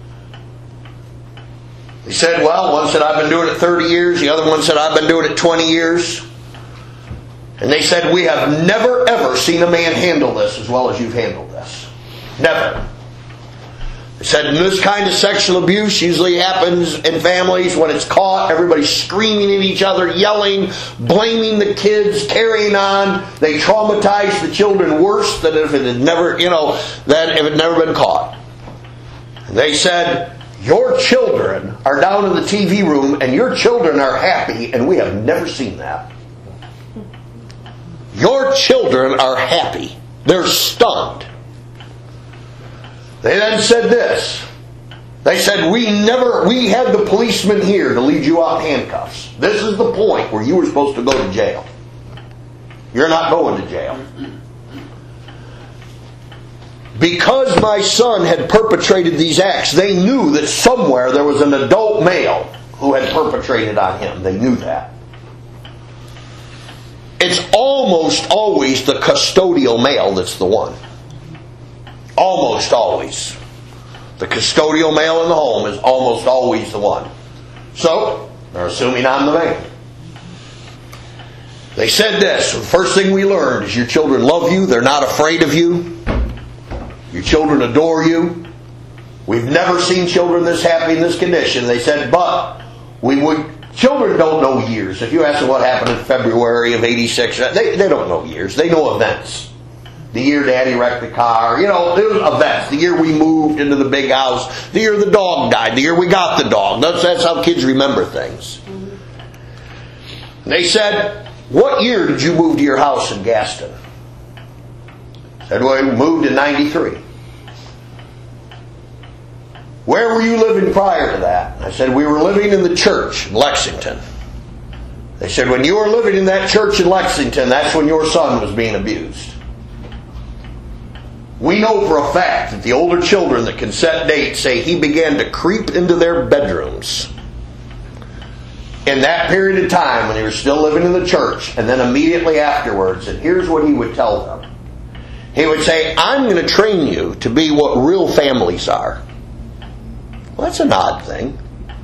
He said, well, one said, I've been doing it 30 years. The other one said, I've been doing it 20 years. And they said, we have never, ever seen a man handle this as well as you've handled this. Never. They said, this kind of sexual abuse usually happens in families when it's caught. Everybody's screaming at each other, yelling, blaming the kids, carrying on. They traumatize the children worse than if it had never, than if it had never been caught. And they said, your children are down in the TV room and your children are happy, and we have never seen that. Your children are happy. They're stunned. They then said this. They said, we had the policeman here to lead you out in handcuffs. This is the point where you were supposed to go to jail. You're not going to jail. Because my son had perpetrated these acts, they knew that somewhere there was an adult male who had perpetrated on him. They knew that. It's almost always the custodial male that's the one. Almost always. The custodial male in the home is almost always the one. So, they're assuming I'm the man. They said this, the first thing we learned is your children love you, they're not afraid of you. Your children adore you. We've never seen children this happy in this condition. They said, but children don't know years. If you ask them what happened in February of 86, they don't know years. They know events. The year Daddy wrecked the car. There was events. The year we moved into the big house. The year the dog died. The year we got the dog. That's how kids remember things. And they said, what year did you move to your house in Gaston? Said, well, we moved in 93. Where were you living prior to that? I said, we were living in the church in Lexington. They said, when you were living in that church in Lexington, that's when your son was being abused. We know for a fact that the older children that can set dates say he began to creep into their bedrooms in that period of time when he was still living in the church, and then immediately afterwards. And here's what he would tell them. He would say, I'm going to train you to be what real families are. Well, that's an odd thing.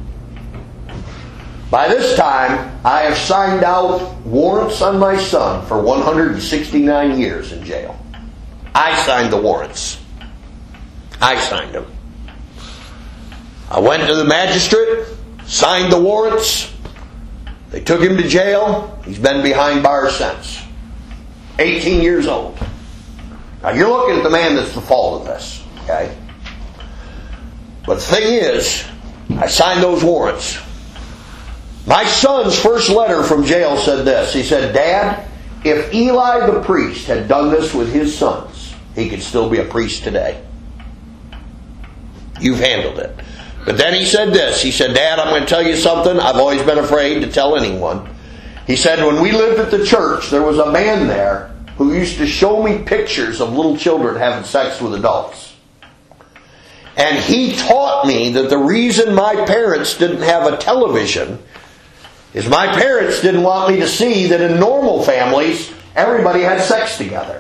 By this time, I have signed out warrants on my son for 169 years in jail. I signed the warrants. I signed them. I went to the magistrate, signed the warrants. They took him to jail. He's been behind bars since. 18 years old. Now you're looking at the man that's the fault of this. Okay? But the thing is, I signed those warrants. My son's first letter from jail said this. He said, Dad, if Eli the priest had done this with his sons, he could still be a priest today. You've handled it. But then he said this. He said, Dad, I'm going to tell you something I've always been afraid to tell anyone. He said, when we lived at the church, there was a man there who used to show me pictures of little children having sex with adults. And he taught me that the reason my parents didn't have a television is my parents didn't want me to see that in normal families, everybody had sex together.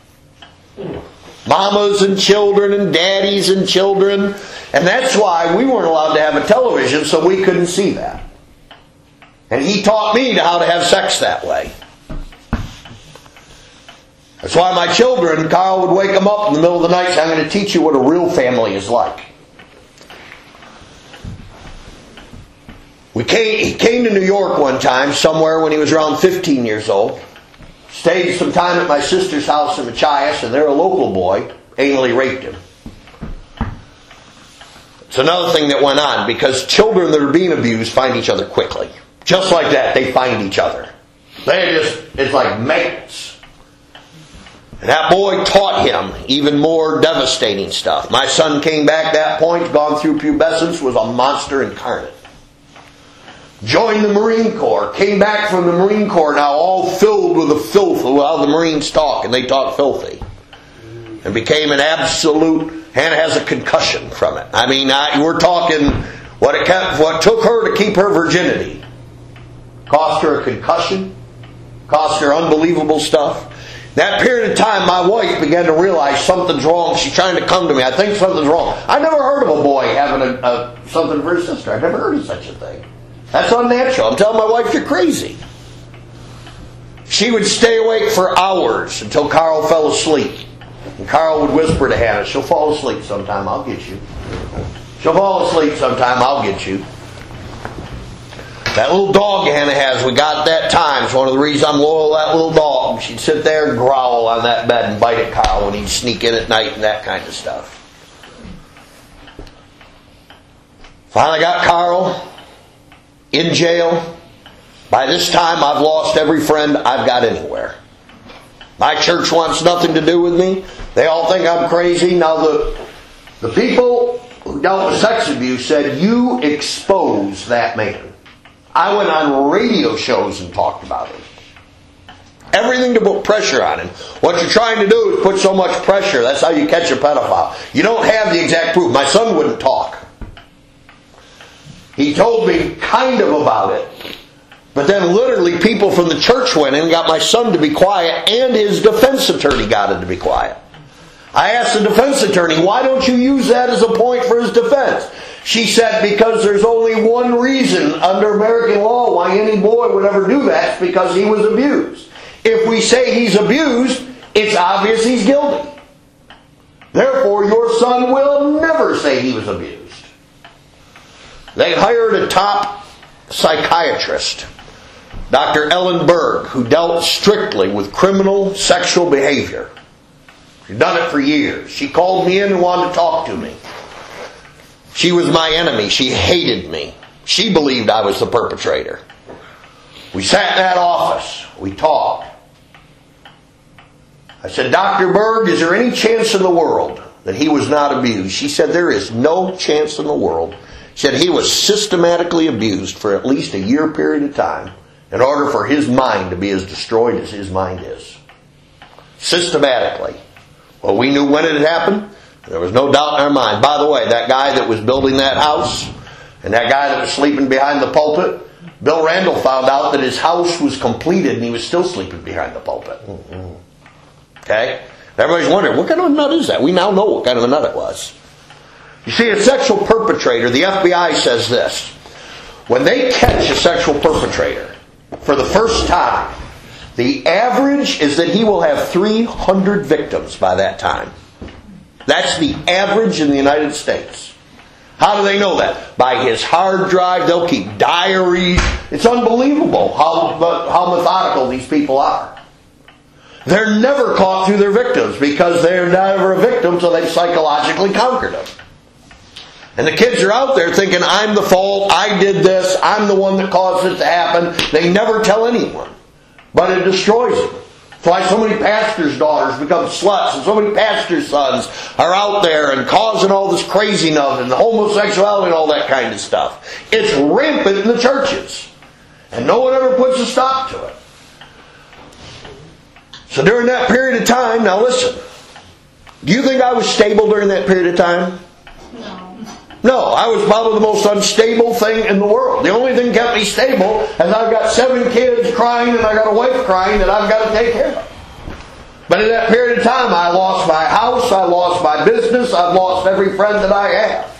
Mamas and children and daddies and children. And that's why we weren't allowed to have a television, so we couldn't see that. And he taught me how to have sex that way. That's why my children, Carl would wake them up in the middle of the night and say, I'm going to teach you what a real family is like. He came to New York one time, somewhere when he was around 15 years old. Stayed some time at my sister's house in Machias, and there a local boy anally raped him. It's another thing that went on, because children that are being abused find each other quickly. Just like that, they find each other. It's like magnets. And that boy taught him even more devastating stuff. My son came back at that point, gone through pubescence, was a monster incarnate. Joined the Marine Corps, came back from the Marine Corps, now all filled with the filth of how the Marines talk, and they talk filthy. And became an absolute... Hannah has a concussion from it. I mean, we're talking what took her to keep her virginity. Cost her a concussion. Cost her unbelievable stuff. That period of time, my wife began to realize something's wrong. She's trying to come to me. I think something's wrong. I never heard of a boy having something for his sister. I've never heard of such a thing. That's unnatural. I'm telling my wife, you're crazy. She would stay awake for hours until Carl fell asleep. And Carl would whisper to Hannah, she'll fall asleep sometime, I'll get you. She'll fall asleep sometime, I'll get you. That little dog Hannah has, we got at that time. It's one of the reasons I'm loyal to that little dog. She'd sit there and growl on that bed and bite at Carl when he'd sneak in at night and that kind of stuff. Finally got Carl in jail. By this time, I've lost every friend I've got anywhere. My church wants nothing to do with me. They all think I'm crazy. Now, the people who dealt with sex abuse said, you expose that man. I went on radio shows and talked about it. Everything to put pressure on him. What you're trying to do is put so much pressure. That's how you catch a pedophile. You don't have the exact proof. My son wouldn't talk. He told me kind of about it. But then literally people from the church went in and got my son to be quiet, and his defense attorney got him to be quiet. I asked the defense attorney, why don't you use that as a point for his defense? She said, because there's only one reason under American law why any boy would ever do that, it's because he was abused. If we say he's abused, it's obvious he's guilty. Therefore, your son will never say he was abused. They hired a top psychiatrist, Dr. Ellen Berg, who dealt strictly with criminal sexual behavior. She'd done it for years. She called me in and wanted to talk to me. She was my enemy. She hated me. She believed I was the perpetrator. We sat in that office. We talked. I said, Dr. Berg, is there any chance in the world that he was not abused? She said, there is no chance in the world. She said he was systematically abused for at least a year period of time in order for his mind to be as destroyed as his mind is. Systematically. Well, we knew when it had happened. There was no doubt in our mind. By the way, that guy that was building that house and that guy that was sleeping behind the pulpit, Bill Randall found out that his house was completed and he was still sleeping behind the pulpit. Okay? Everybody's wondering, what kind of a nut is that? We now know what kind of a nut it was. You see, a sexual perpetrator, the FBI says this. When they catch a sexual perpetrator for the first time, the average is that he will have 300 victims by that time. That's the average in the United States. How do they know that? By his hard drive, they'll keep diaries. It's unbelievable how methodical these people are. They're never caught through their victims because they're never a victim until they've psychologically conquered them. And the kids are out there thinking, I'm the fault, I did this, I'm the one that caused it to happen. They never tell anyone. But it destroys them. That's why so many pastors' daughters become sluts, and so many pastors' sons are out there and causing all this craziness and homosexuality and all that kind of stuff. It's rampant in the churches. And no one ever puts a stop to it. So during that period of time, now listen, do you think I was stable during that period of time? No, I was probably the most unstable thing in the world. The only thing that kept me stable is I've got 7 kids crying and I got a wife crying that I've got to take care of. But in that period of time, I lost my house, I lost my business, I've lost every friend that I have.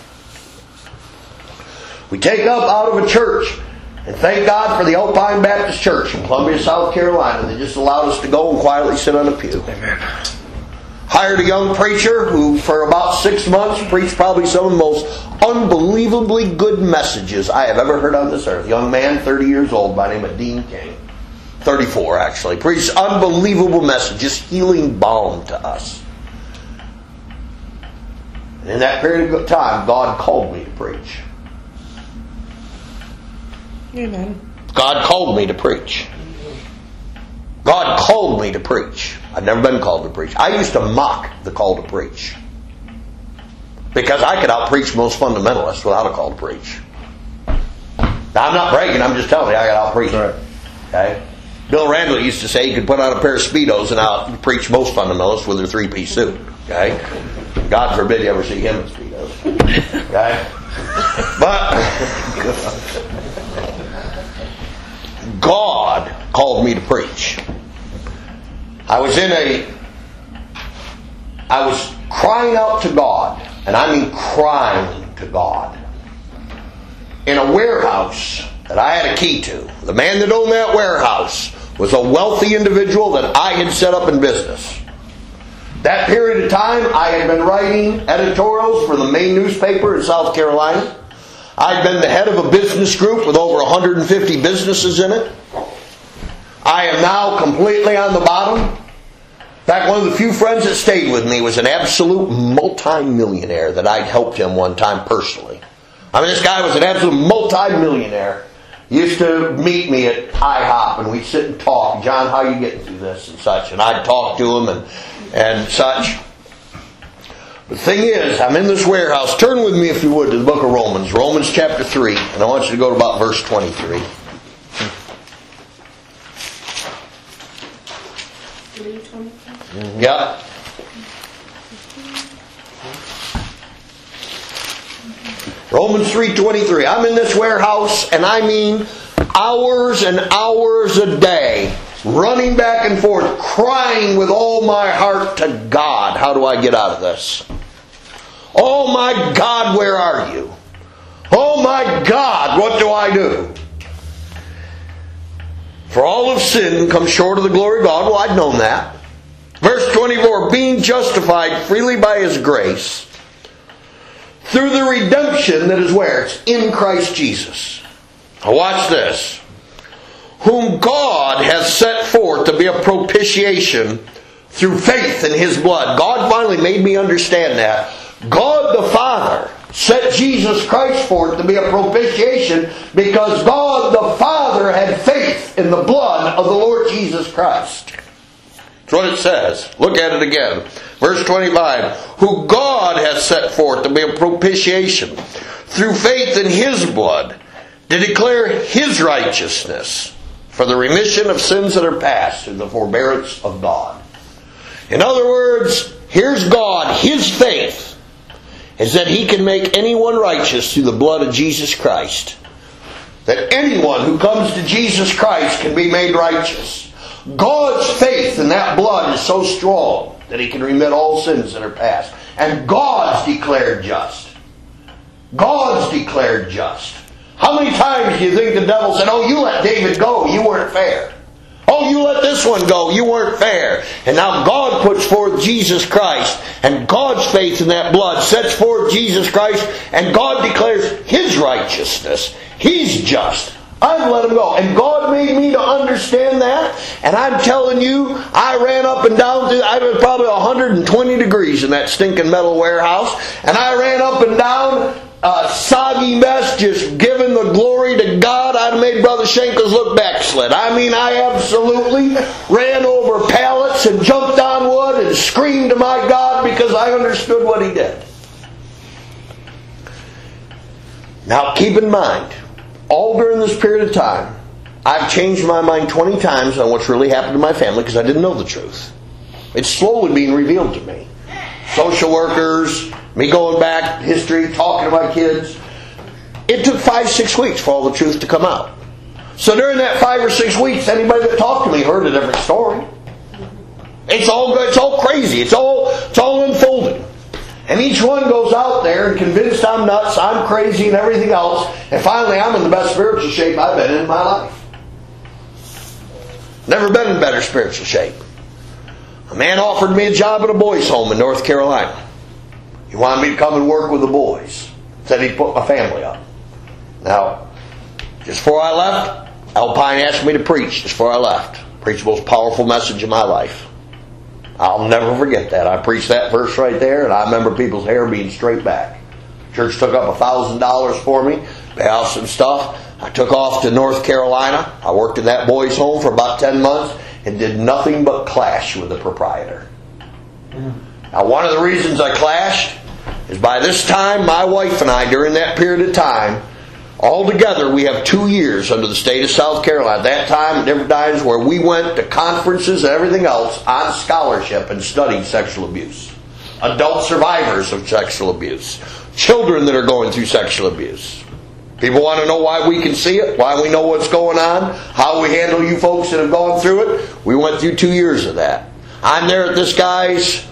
We take up out of a church, and thank God for the Alpine Baptist Church in Columbia, South Carolina. They just allowed us to go and quietly sit on a pew. Amen. Hired a young preacher who for about 6 months preached probably some of the most unbelievably good messages I have ever heard on this earth. Young man, 30 years old, by the name of Dean King. 34 actually. Preached unbelievable messages, healing balm to us. And in that period of time, God called me to preach. Amen. God called me to preach. God called me to preach. I'd never been called to preach. I used to mock the call to preach, because I could out-preach most fundamentalists without a call to preach. Now, I'm not bragging, I'm just telling you I got out-preached. Right. Okay? Bill Randall used to say he could put on a pair of Speedos and out-preach most fundamentalists with their three-piece suit. Okay? God forbid you ever see him in Speedos. Okay? But God called me to preach. I was crying out to God, and I mean crying to God, in a warehouse that I had a key to. The man that owned that warehouse was a wealthy individual that I had set up in business. That period of time, I had been writing editorials for the main newspaper in South Carolina. I'd been the head of a business group with over 150 businesses in it. I am now completely on the bottom. In fact, one of the few friends that stayed with me was an absolute multi-millionaire that I'd helped him one time personally. I mean, this guy was an absolute multi-millionaire. He used to meet me at IHOP, and we'd sit and talk. John, how are you getting through this and such? And I'd talk to him and such. The thing is, I'm in this warehouse. Turn with me, if you would, to the book of Romans. Romans chapter 3. And I want you to go to about verse 23. Yeah. Romans 3:23. I'm in this warehouse, and I mean hours and hours a day, running back and forth, crying with all my heart to God, how do I get out of this? Oh my God, where are you? Oh my God, what do I do? For all have sinned and come short of the glory of God. Well, I'd known that. Verse 24, being justified freely by His grace, through the redemption that is where? It's in Christ Jesus. Now watch this. Whom God has set forth to be a propitiation through faith in His blood. God finally made me understand that. God the Father set Jesus Christ forth to be a propitiation because God the Father had faith in the blood of the Lord Jesus Christ. That's what it says. Look at it again. Verse 25. Who God has set forth to be a propitiation through faith in His blood to declare His righteousness for the remission of sins that are past through the forbearance of God. In other words, here's God. His faith is that He can make anyone righteous through the blood of Jesus Christ. That anyone who comes to Jesus Christ can be made righteous. God's faith in that blood is so strong that He can remit all sins that are past. And God's declared just. God's declared just. How many times do you think the devil said, oh, you let David go, you weren't fair. Oh, you let this one go, you weren't fair. And now God puts forth Jesus Christ, and God's faith in that blood sets forth Jesus Christ, and God declares His righteousness. He's just. I've let Him go. And God made me to understand that. And I'm telling you, I ran up and down through, I was probably 120 degrees in that stinking metal warehouse. And I ran up and down a soggy mess, just giving the glory to God. I'd have made Brother Schenkel's look backslid. I mean, I absolutely ran over pallets and jumped on wood and screamed to my God because I understood what He did. Now keep in mind, all during this period of time, I've changed my mind 20 times on what's really happened to my family because I didn't know the truth. It's slowly being revealed to me. Social workers, me going back, history, talking to my kids. It took 5-6 weeks for all the truth to come out. So during that 5 or 6 weeks, anybody that talked to me heard a different story. It's all crazy. It's all unfolding. And each one goes out there and convinced I'm nuts, I'm crazy, and everything else. And finally, I'm in the best spiritual shape I've been in my life. Never been in better spiritual shape. A man offered me a job at a boys' home in North Carolina. He wanted me to come and work with the boys. Said he'd put my family up. Now, just before I left, Alpine asked me to preach just before I left. Preach the most powerful message of my life. I'll never forget that. I preached that verse right there, and I remember people's hair being straight back. Church took up $1,000 for me, pay off some stuff. I took off to North Carolina. I worked in that boys' home for about 10 months and did nothing but clash with the proprietor. Now, one of the reasons I clashed is by this time, my wife and I, during that period of time, altogether we have 2 years under the state of South Carolina. At that time, at different times, where we went to conferences and everything else on scholarship and studied sexual abuse. Adult survivors of sexual abuse. Children that are going through sexual abuse. People want to know why we can see it, why we know what's going on, how we handle you folks that have gone through it. We went through 2 years of that. I'm there at this guy's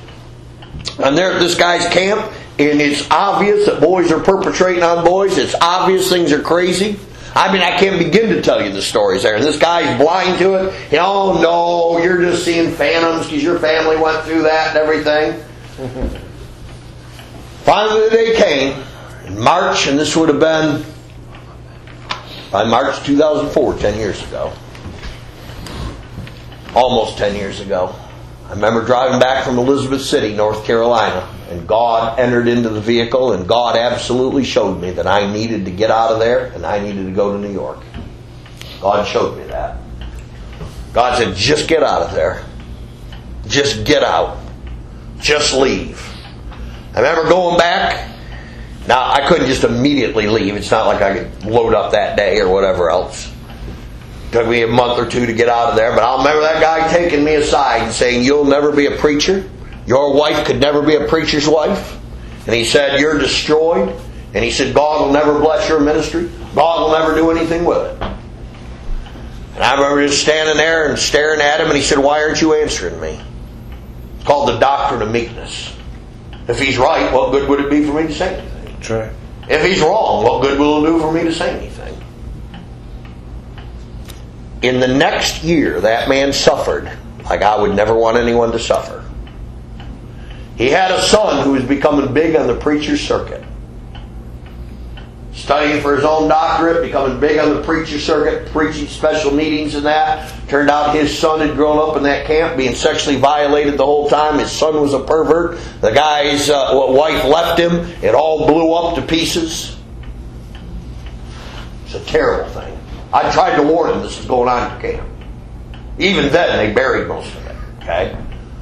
camp, and it's obvious that boys are perpetrating on boys. It's obvious things are crazy. I mean, I can't begin to tell you the stories there. And this guy's blind to it. Oh no, you're just seeing phantoms because your family went through that and everything. Finally, the day came in March, and this would have been by March 2004, 10 years ago. Almost 10 years ago. I remember driving back from Elizabeth City, North Carolina, and God entered into the vehicle, and God absolutely showed me that I needed to get out of there and I needed to go to New York. God showed me that. God said, just get out of there. Just get out. Just leave. I remember going back. Now, I couldn't just immediately leave. It's not like I could load up that day or whatever else. It took me a month or two to get out of there. But I'll remember that guy taking me aside and saying, you'll never be a preacher. Your wife could never be a preacher's wife. And he said, you're destroyed. And he said, God will never bless your ministry. God will never do anything with it. And I remember just standing there and staring at him. And he said, why aren't you answering me? It's called the doctrine of meekness. If he's right, what good would it be for me to say anything? That's right. If he's wrong, what good will it do for me to say anything? In the next year, that man suffered like I would never want anyone to suffer. He had a son who was becoming big on the preacher's circuit. Studying for his own doctorate, becoming big on the preacher circuit, preaching special meetings and that. Turned out his son had grown up in that camp, being sexually violated the whole time. His son was a pervert. The guy's wife left him. It all blew up to pieces. It's a terrible thing. I tried to warn him this is going on in camp. Even then, they buried most of it. Okay?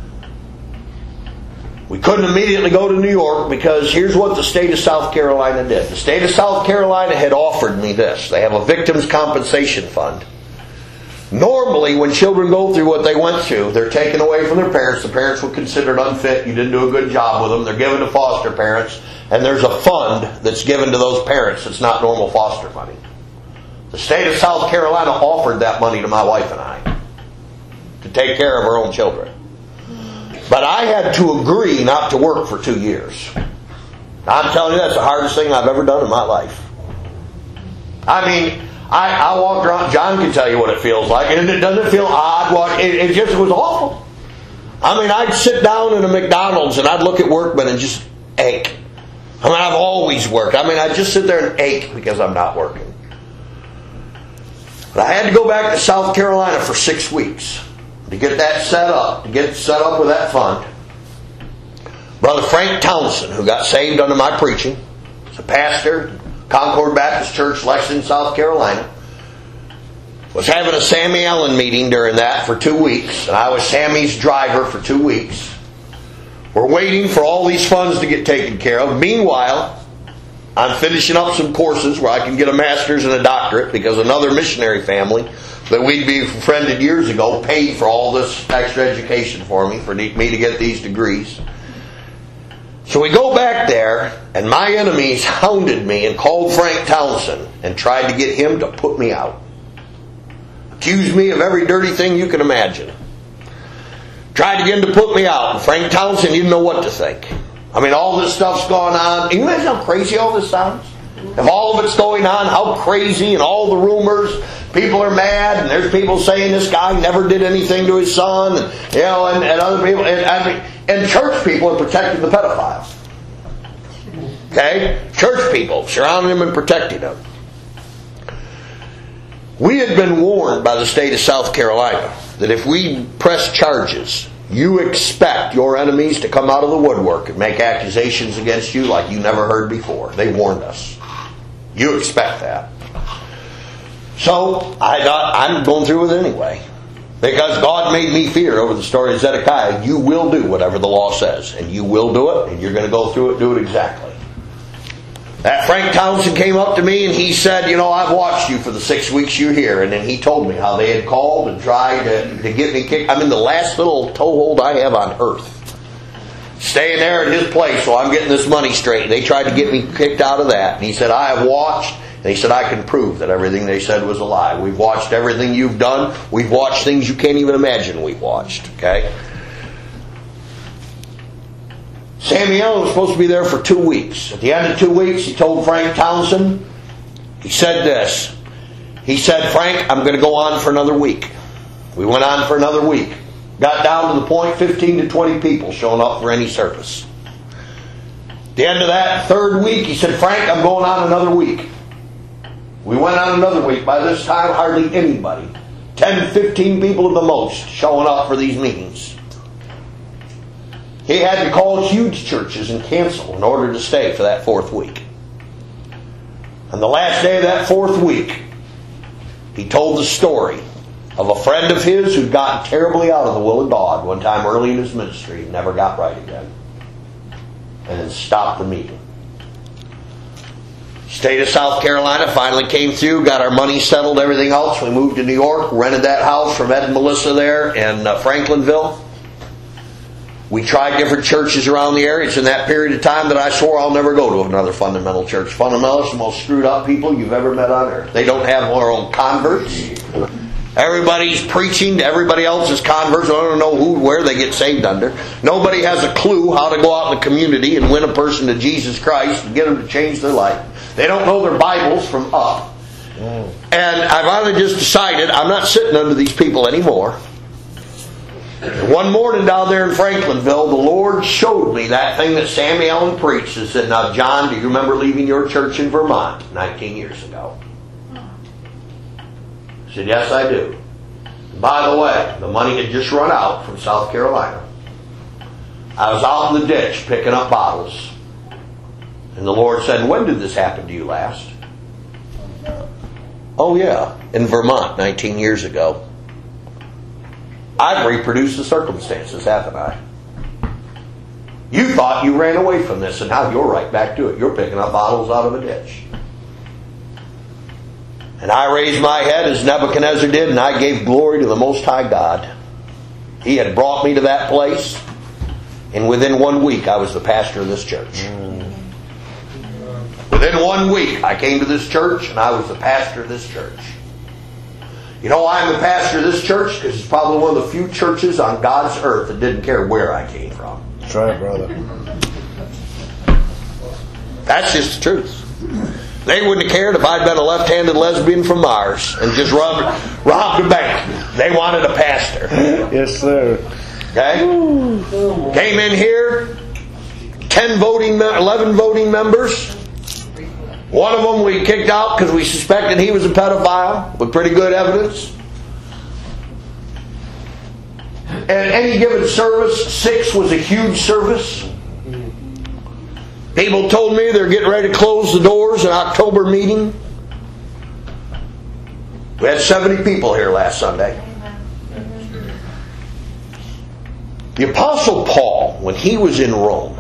We couldn't immediately go to New York because here's what the state of South Carolina did. The state of South Carolina had offered me this. They have a victims' compensation fund. Normally, when children go through what they went through, they're taken away from their parents. The parents were considered unfit. You didn't do a good job with them. They're given to foster parents. And there's a fund that's given to those parents that's not normal foster money. The state of South Carolina offered that money to my wife and I to take care of our own children. But I had to agree not to work for 2 years. I'm telling you, that's the hardest thing I've ever done in my life. I mean, I walked around. John can tell you what it feels like. And it doesn't feel odd. It just was awful. I mean, I'd sit down in a McDonald's and I'd look at workmen and just ache. I mean, I've always worked. I mean, I'd just sit there and ache because I'm not working. But I had to go back to South Carolina for 6 weeks to get that set up, to get set up with that fund. Brother Frank Townsend, who got saved under my preaching, is a pastor, Concord Baptist Church, Lexington, South Carolina, was having a Sammy Ellen meeting during that for 2 weeks, and I was Sammy's driver for 2 weeks. We're waiting for all these funds to get taken care of. Meanwhile, I'm finishing up some courses where I can get a master's and a doctorate because another missionary family that we'd befriended years ago paid for all this extra education for me to get these degrees. So we go back there, and my enemies hounded me and called Frank Townsend and tried to get him to put me out. Accused me of every dirty thing you can imagine. Tried to get him to put me out. And Frank Townsend didn't know what to think. I mean, all this stuff's going on. Can you imagine how crazy all this sounds? If all of it's going on, how crazy, and all the rumors, people are mad, and there's people saying this guy never did anything to his son, and and other people, and church people are protecting the pedophile. Okay? Church people surrounding him and protecting him. We had been warned by the state of South Carolina that if we press charges, you expect your enemies to come out of the woodwork and make accusations against you like you never heard before. They warned us. You expect that. So I thought, I'm going through with it anyway. Because God made me fear over the story of Zedekiah. You will do whatever the law says. And you will do it. And you're going to go through it, do it exactly. That Frank Townsend came up to me and he said, I've watched you for the 6 weeks you're here. And then he told me how they had called and tried to get me kicked. I'm in the last little toehold I have on earth. Staying there at his place while I'm getting this money straight. They tried to get me kicked out of that. And he said, I have watched. And he said, I can prove that everything they said was a lie. We've watched everything you've done. We've watched things you can't even imagine we've watched. Okay? Sammy Allen was supposed to be there for 2 weeks. At the end of 2 weeks, he told Frank Townsend, he said this. He said, Frank, I'm going to go on for another week. We went on for another week. Got down to the point, 15 to 20 people showing up for any service. At the end of that third week, he said, Frank, I'm going on another week. We went on another week. By this time, hardly anybody. 10, 15 people at the most showing up for these meetings. He had to call huge churches and cancel in order to stay for that fourth week. On the last day of that fourth week, he told the story of a friend of his who'd gotten terribly out of the will of God one time early in his ministry and never got right again. And then stopped the meeting. State of South Carolina finally came through, got our money settled, everything else. We moved to New York, rented that house from Ed and Melissa there in Franklinville. We tried different churches around the area. It's in that period of time that I swore I'll never go to another fundamental church. Fundamentalists are the most screwed up people you've ever met on earth. They don't have their own converts. Everybody's preaching to everybody else's converts. I don't know where they get saved under. Nobody has a clue how to go out in the community and win a person to Jesus Christ and get them to change their life. They don't know their Bibles from up. And I've finally just decided I'm not sitting under these people anymore. One morning down there in Franklinville, the Lord showed me that thing that Sammy Allen preached and said, now John, do you remember leaving your church in Vermont 19 years ago? I said, yes, I do. And by the way, the money had just run out from South Carolina. I was out in the ditch picking up bottles. And the Lord said, when did this happen to you last? Oh yeah, in Vermont 19 years ago. I've reproduced the circumstances, haven't I? You thought you ran away from this, and now you're right back to it. You're picking up bottles out of a ditch. And I raised my head as Nebuchadnezzar did, and I gave glory to the Most High God. He had brought me to that place, and within 1 week I was the pastor of this church. Within 1 week I came to this church, and I was the pastor of this church. You know why I'm the pastor of this church? Because it's probably one of the few churches on God's earth that didn't care where I came from. That's right, brother. That's just the truth. They wouldn't have cared if I'd been a left-handed lesbian from Mars and just robbed a bank. They wanted a pastor. Yes, sir. Okay? Came in here, 11 voting members. One of them we kicked out because we suspected he was a pedophile with pretty good evidence. And any given service, 6 was a huge service. People told me they're getting ready to close the doors in October meeting. We had 70 people here last Sunday. The Apostle Paul, when he was in Rome,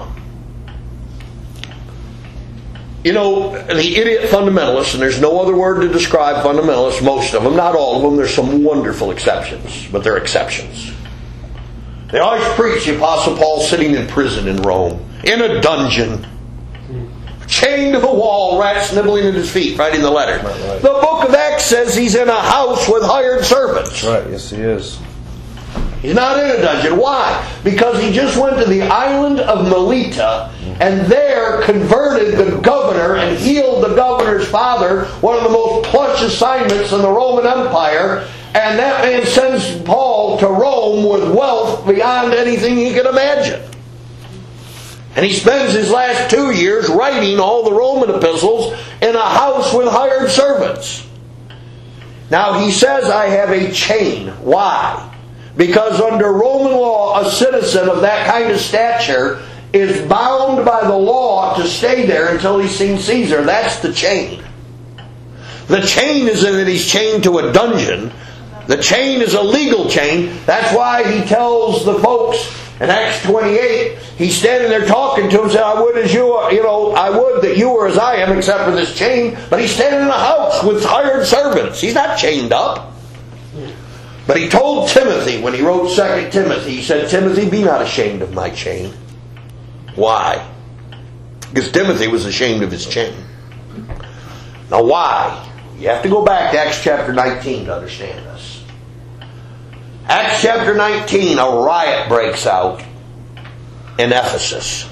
you know, the idiot fundamentalists, and there's no other word to describe fundamentalists, most of them, not all of them, there's some wonderful exceptions, but they're exceptions. They always preach the Apostle Paul sitting in prison in Rome, in a dungeon, chained to the wall, rats nibbling at his feet, writing the letter. Right. The book of Acts says he's in a house with hired servants. That's right, yes he is. He's not in a dungeon. Why? Because he just went to the island of Melita and there converted the governor and healed the governor's father, one of the most plush assignments in the Roman Empire. And that man sends Paul to Rome with wealth beyond anything he could imagine. And he spends his last 2 years writing all the Roman epistles in a house with hired servants. Now he says, I have a chain. Why? Because under Roman law, a citizen of that kind of stature is bound by the law to stay there until he's seen Caesar. That's the chain. The chain isn't that he's chained to a dungeon. The chain is a legal chain. That's why he tells the folks in Acts 28, he's standing there talking to them, saying, I would as you are, I would that you were as I am, except for this chain. But he's standing in a house with hired servants. He's not chained up. But he told Timothy, when he wrote 2 Timothy, he said, Timothy, be not ashamed of my chain. Why? Because Timothy was ashamed of his chain. Now why? You have to go back to Acts chapter 19 to understand this. Acts chapter 19, a riot breaks out in Ephesus.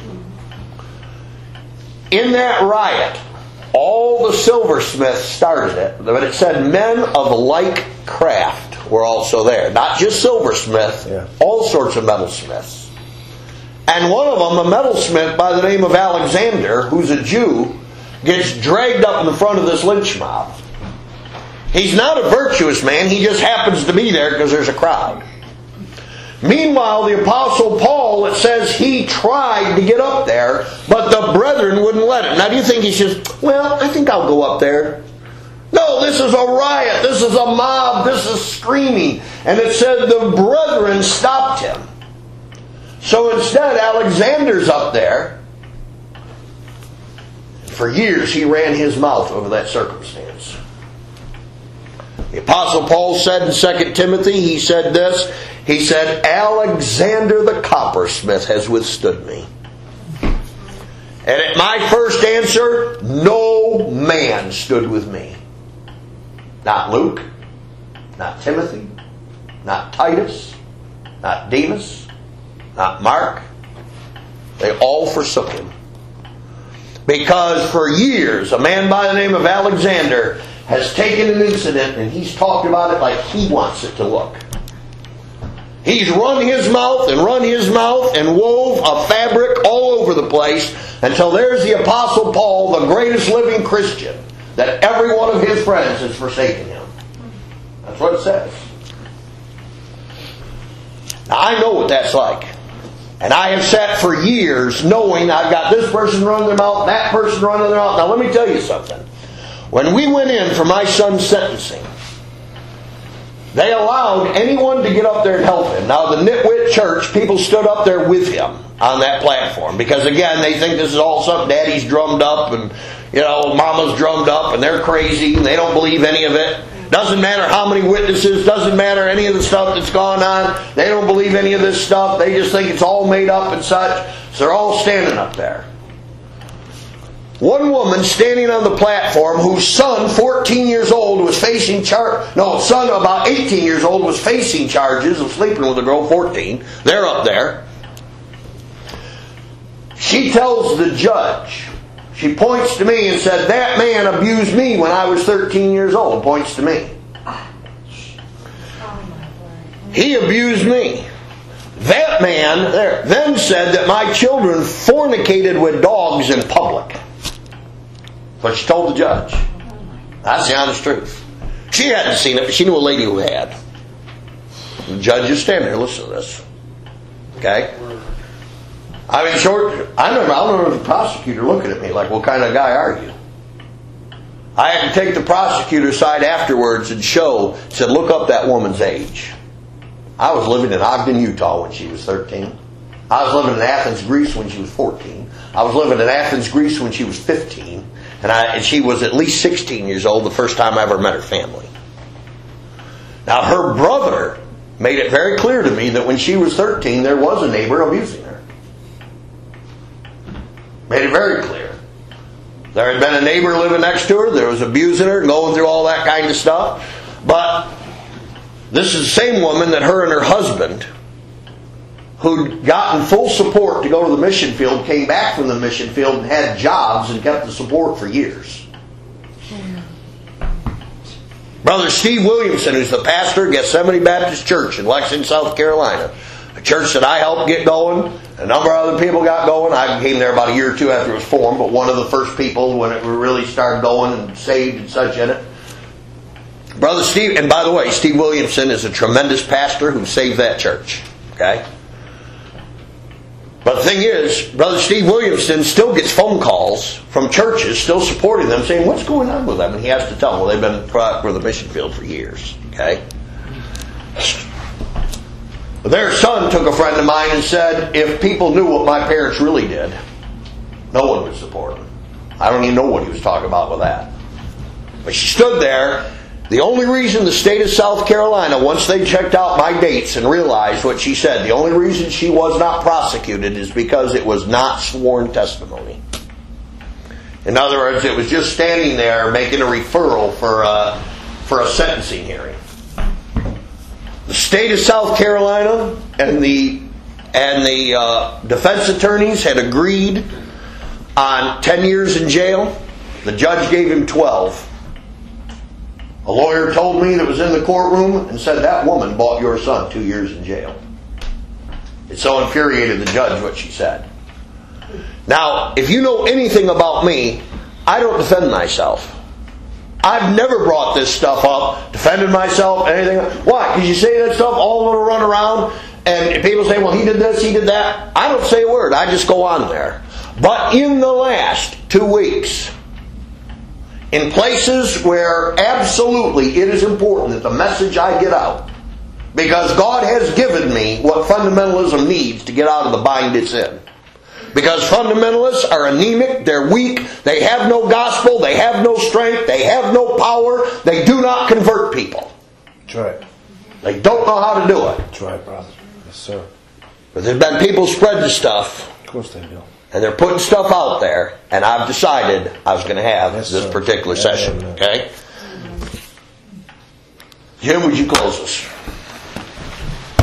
In that riot, all the silversmiths started it, but it said men of like craft were also there. Not just silversmiths, all sorts of metalsmiths. And one of them, a metalsmith by the name of Alexander, who's a Jew, gets dragged up in the front of this lynch mob. He's not a virtuous man, he just happens to be there because there's a crowd. Meanwhile, the Apostle Paul, it says he tried to get up there, but the brethren wouldn't let him. Now do you think he says, well, I think I'll go up there? No, this is a riot, this is a mob, this is screaming. And it said the brethren stopped him. So instead, Alexander's up there. For years he ran his mouth over that circumstance. The Apostle Paul said in 2 Timothy, he said this, he said, Alexander the coppersmith has withstood me. And at my first answer, no man stood with me. Not Luke, not Timothy, not Titus, not Demas, not Mark. They all forsook him. Because for years, a man by the name of Alexander has taken an incident and he's talked about it like he wants it to look. He's run his mouth and wove a fabric all over the place until there's the Apostle Paul, the greatest living Christian, that every one of his friends has forsaken him. That's what it says. Now I know what that's like. And I have sat for years knowing I've got this person running their mouth, that person running their mouth. Now let me tell you something. When we went in for my son's sentencing, they allowed anyone to get up there and help him. Now the nitwit church, people stood up there with him on that platform. Because again, they think this is all something daddy's drummed up and mama's drummed up and they're crazy and they don't believe any of it. Doesn't matter how many witnesses, doesn't matter any of the stuff that's gone on. They don't believe any of this stuff. They just think it's all made up and such. So they're all standing up there. One woman standing on the platform whose son, 14 years old, was facing son about 18 years old was facing charges of sleeping with a girl 14. They're up there. She tells the judge, she points to me and said, that man abused me when I was 13 years old. Points to me. He abused me. That man then said that my children fornicated with dogs in public. But she told the judge. That's the honest truth. She hadn't seen it, but she knew a lady who had. The judge is standing there. Listen to this. Okay? I remember the prosecutor looking at me like, what kind of guy are you? I had to take the prosecutor's side afterwards and said, look up that woman's age. I was living in Ogden, Utah when she was 13. I was living in Athens, Greece when she was 14. I was living in Athens, Greece when she was 15. And she was at least 16 years old the first time I ever met her family. Now her brother made it very clear to me that when she was 13 there was a neighbor abusing her. Made it very clear. There had been a neighbor living next to her that was abusing her, going through all that kind of stuff. But this is the same woman that her and her husband, who'd gotten full support to go to the mission field, came back from the mission field and had jobs and kept the support for years. Brother Steve Williamson, who's the pastor at Gethsemane Baptist Church in Lexington, South Carolina, a church that I helped get going, a number of other people got going. I came there about a year or two after it was formed, but one of the first people when it really started going and saved and such in it. Brother Steve, and by the way, Steve Williamson is a tremendous pastor who saved that church. Okay? But the thing is, Brother Steve Williamson still gets phone calls from churches still supporting them, saying, what's going on with them? And he has to tell them, well, they've been for the mission field for years. Okay? Their son took a friend of mine and said, if people knew what my parents really did, no one would support them. I don't even know what he was talking about with that. But she stood there. The only reason the state of South Carolina, once they checked out my dates and realized what she said, the only reason she was not prosecuted is because it was not sworn testimony. In other words, it was just standing there making a referral for a sentencing hearing. The state of South Carolina and the defense attorneys had agreed on 10 years in jail. The judge gave him 12. A lawyer told me that was in the courtroom and said, that woman bought your son 2 years in jail. It so infuriated the judge what she said. Now, if you know anything about me, I don't defend myself. I've never brought this stuff up, defended myself, anything. Why? Because you say that stuff, all of them run around, and people say, well, he did this, he did that. I don't say a word. I just go on there. But in the last 2 weeks, in places where absolutely it is important that the message I get out, because God has given me what fundamentalism needs to get out of the bind it's in. Because fundamentalists are anemic, they're weak, they have no gospel, they have no strength, they have no power, they do not convert people. That's right. They don't know how to do it. That's right, brother. Yes, sir. But there's been people spread the stuff. Of course they do. And they're putting stuff out there, and I've decided I was going to have Yes, this sir. particular session. Amen. Okay? Jim, would you close us?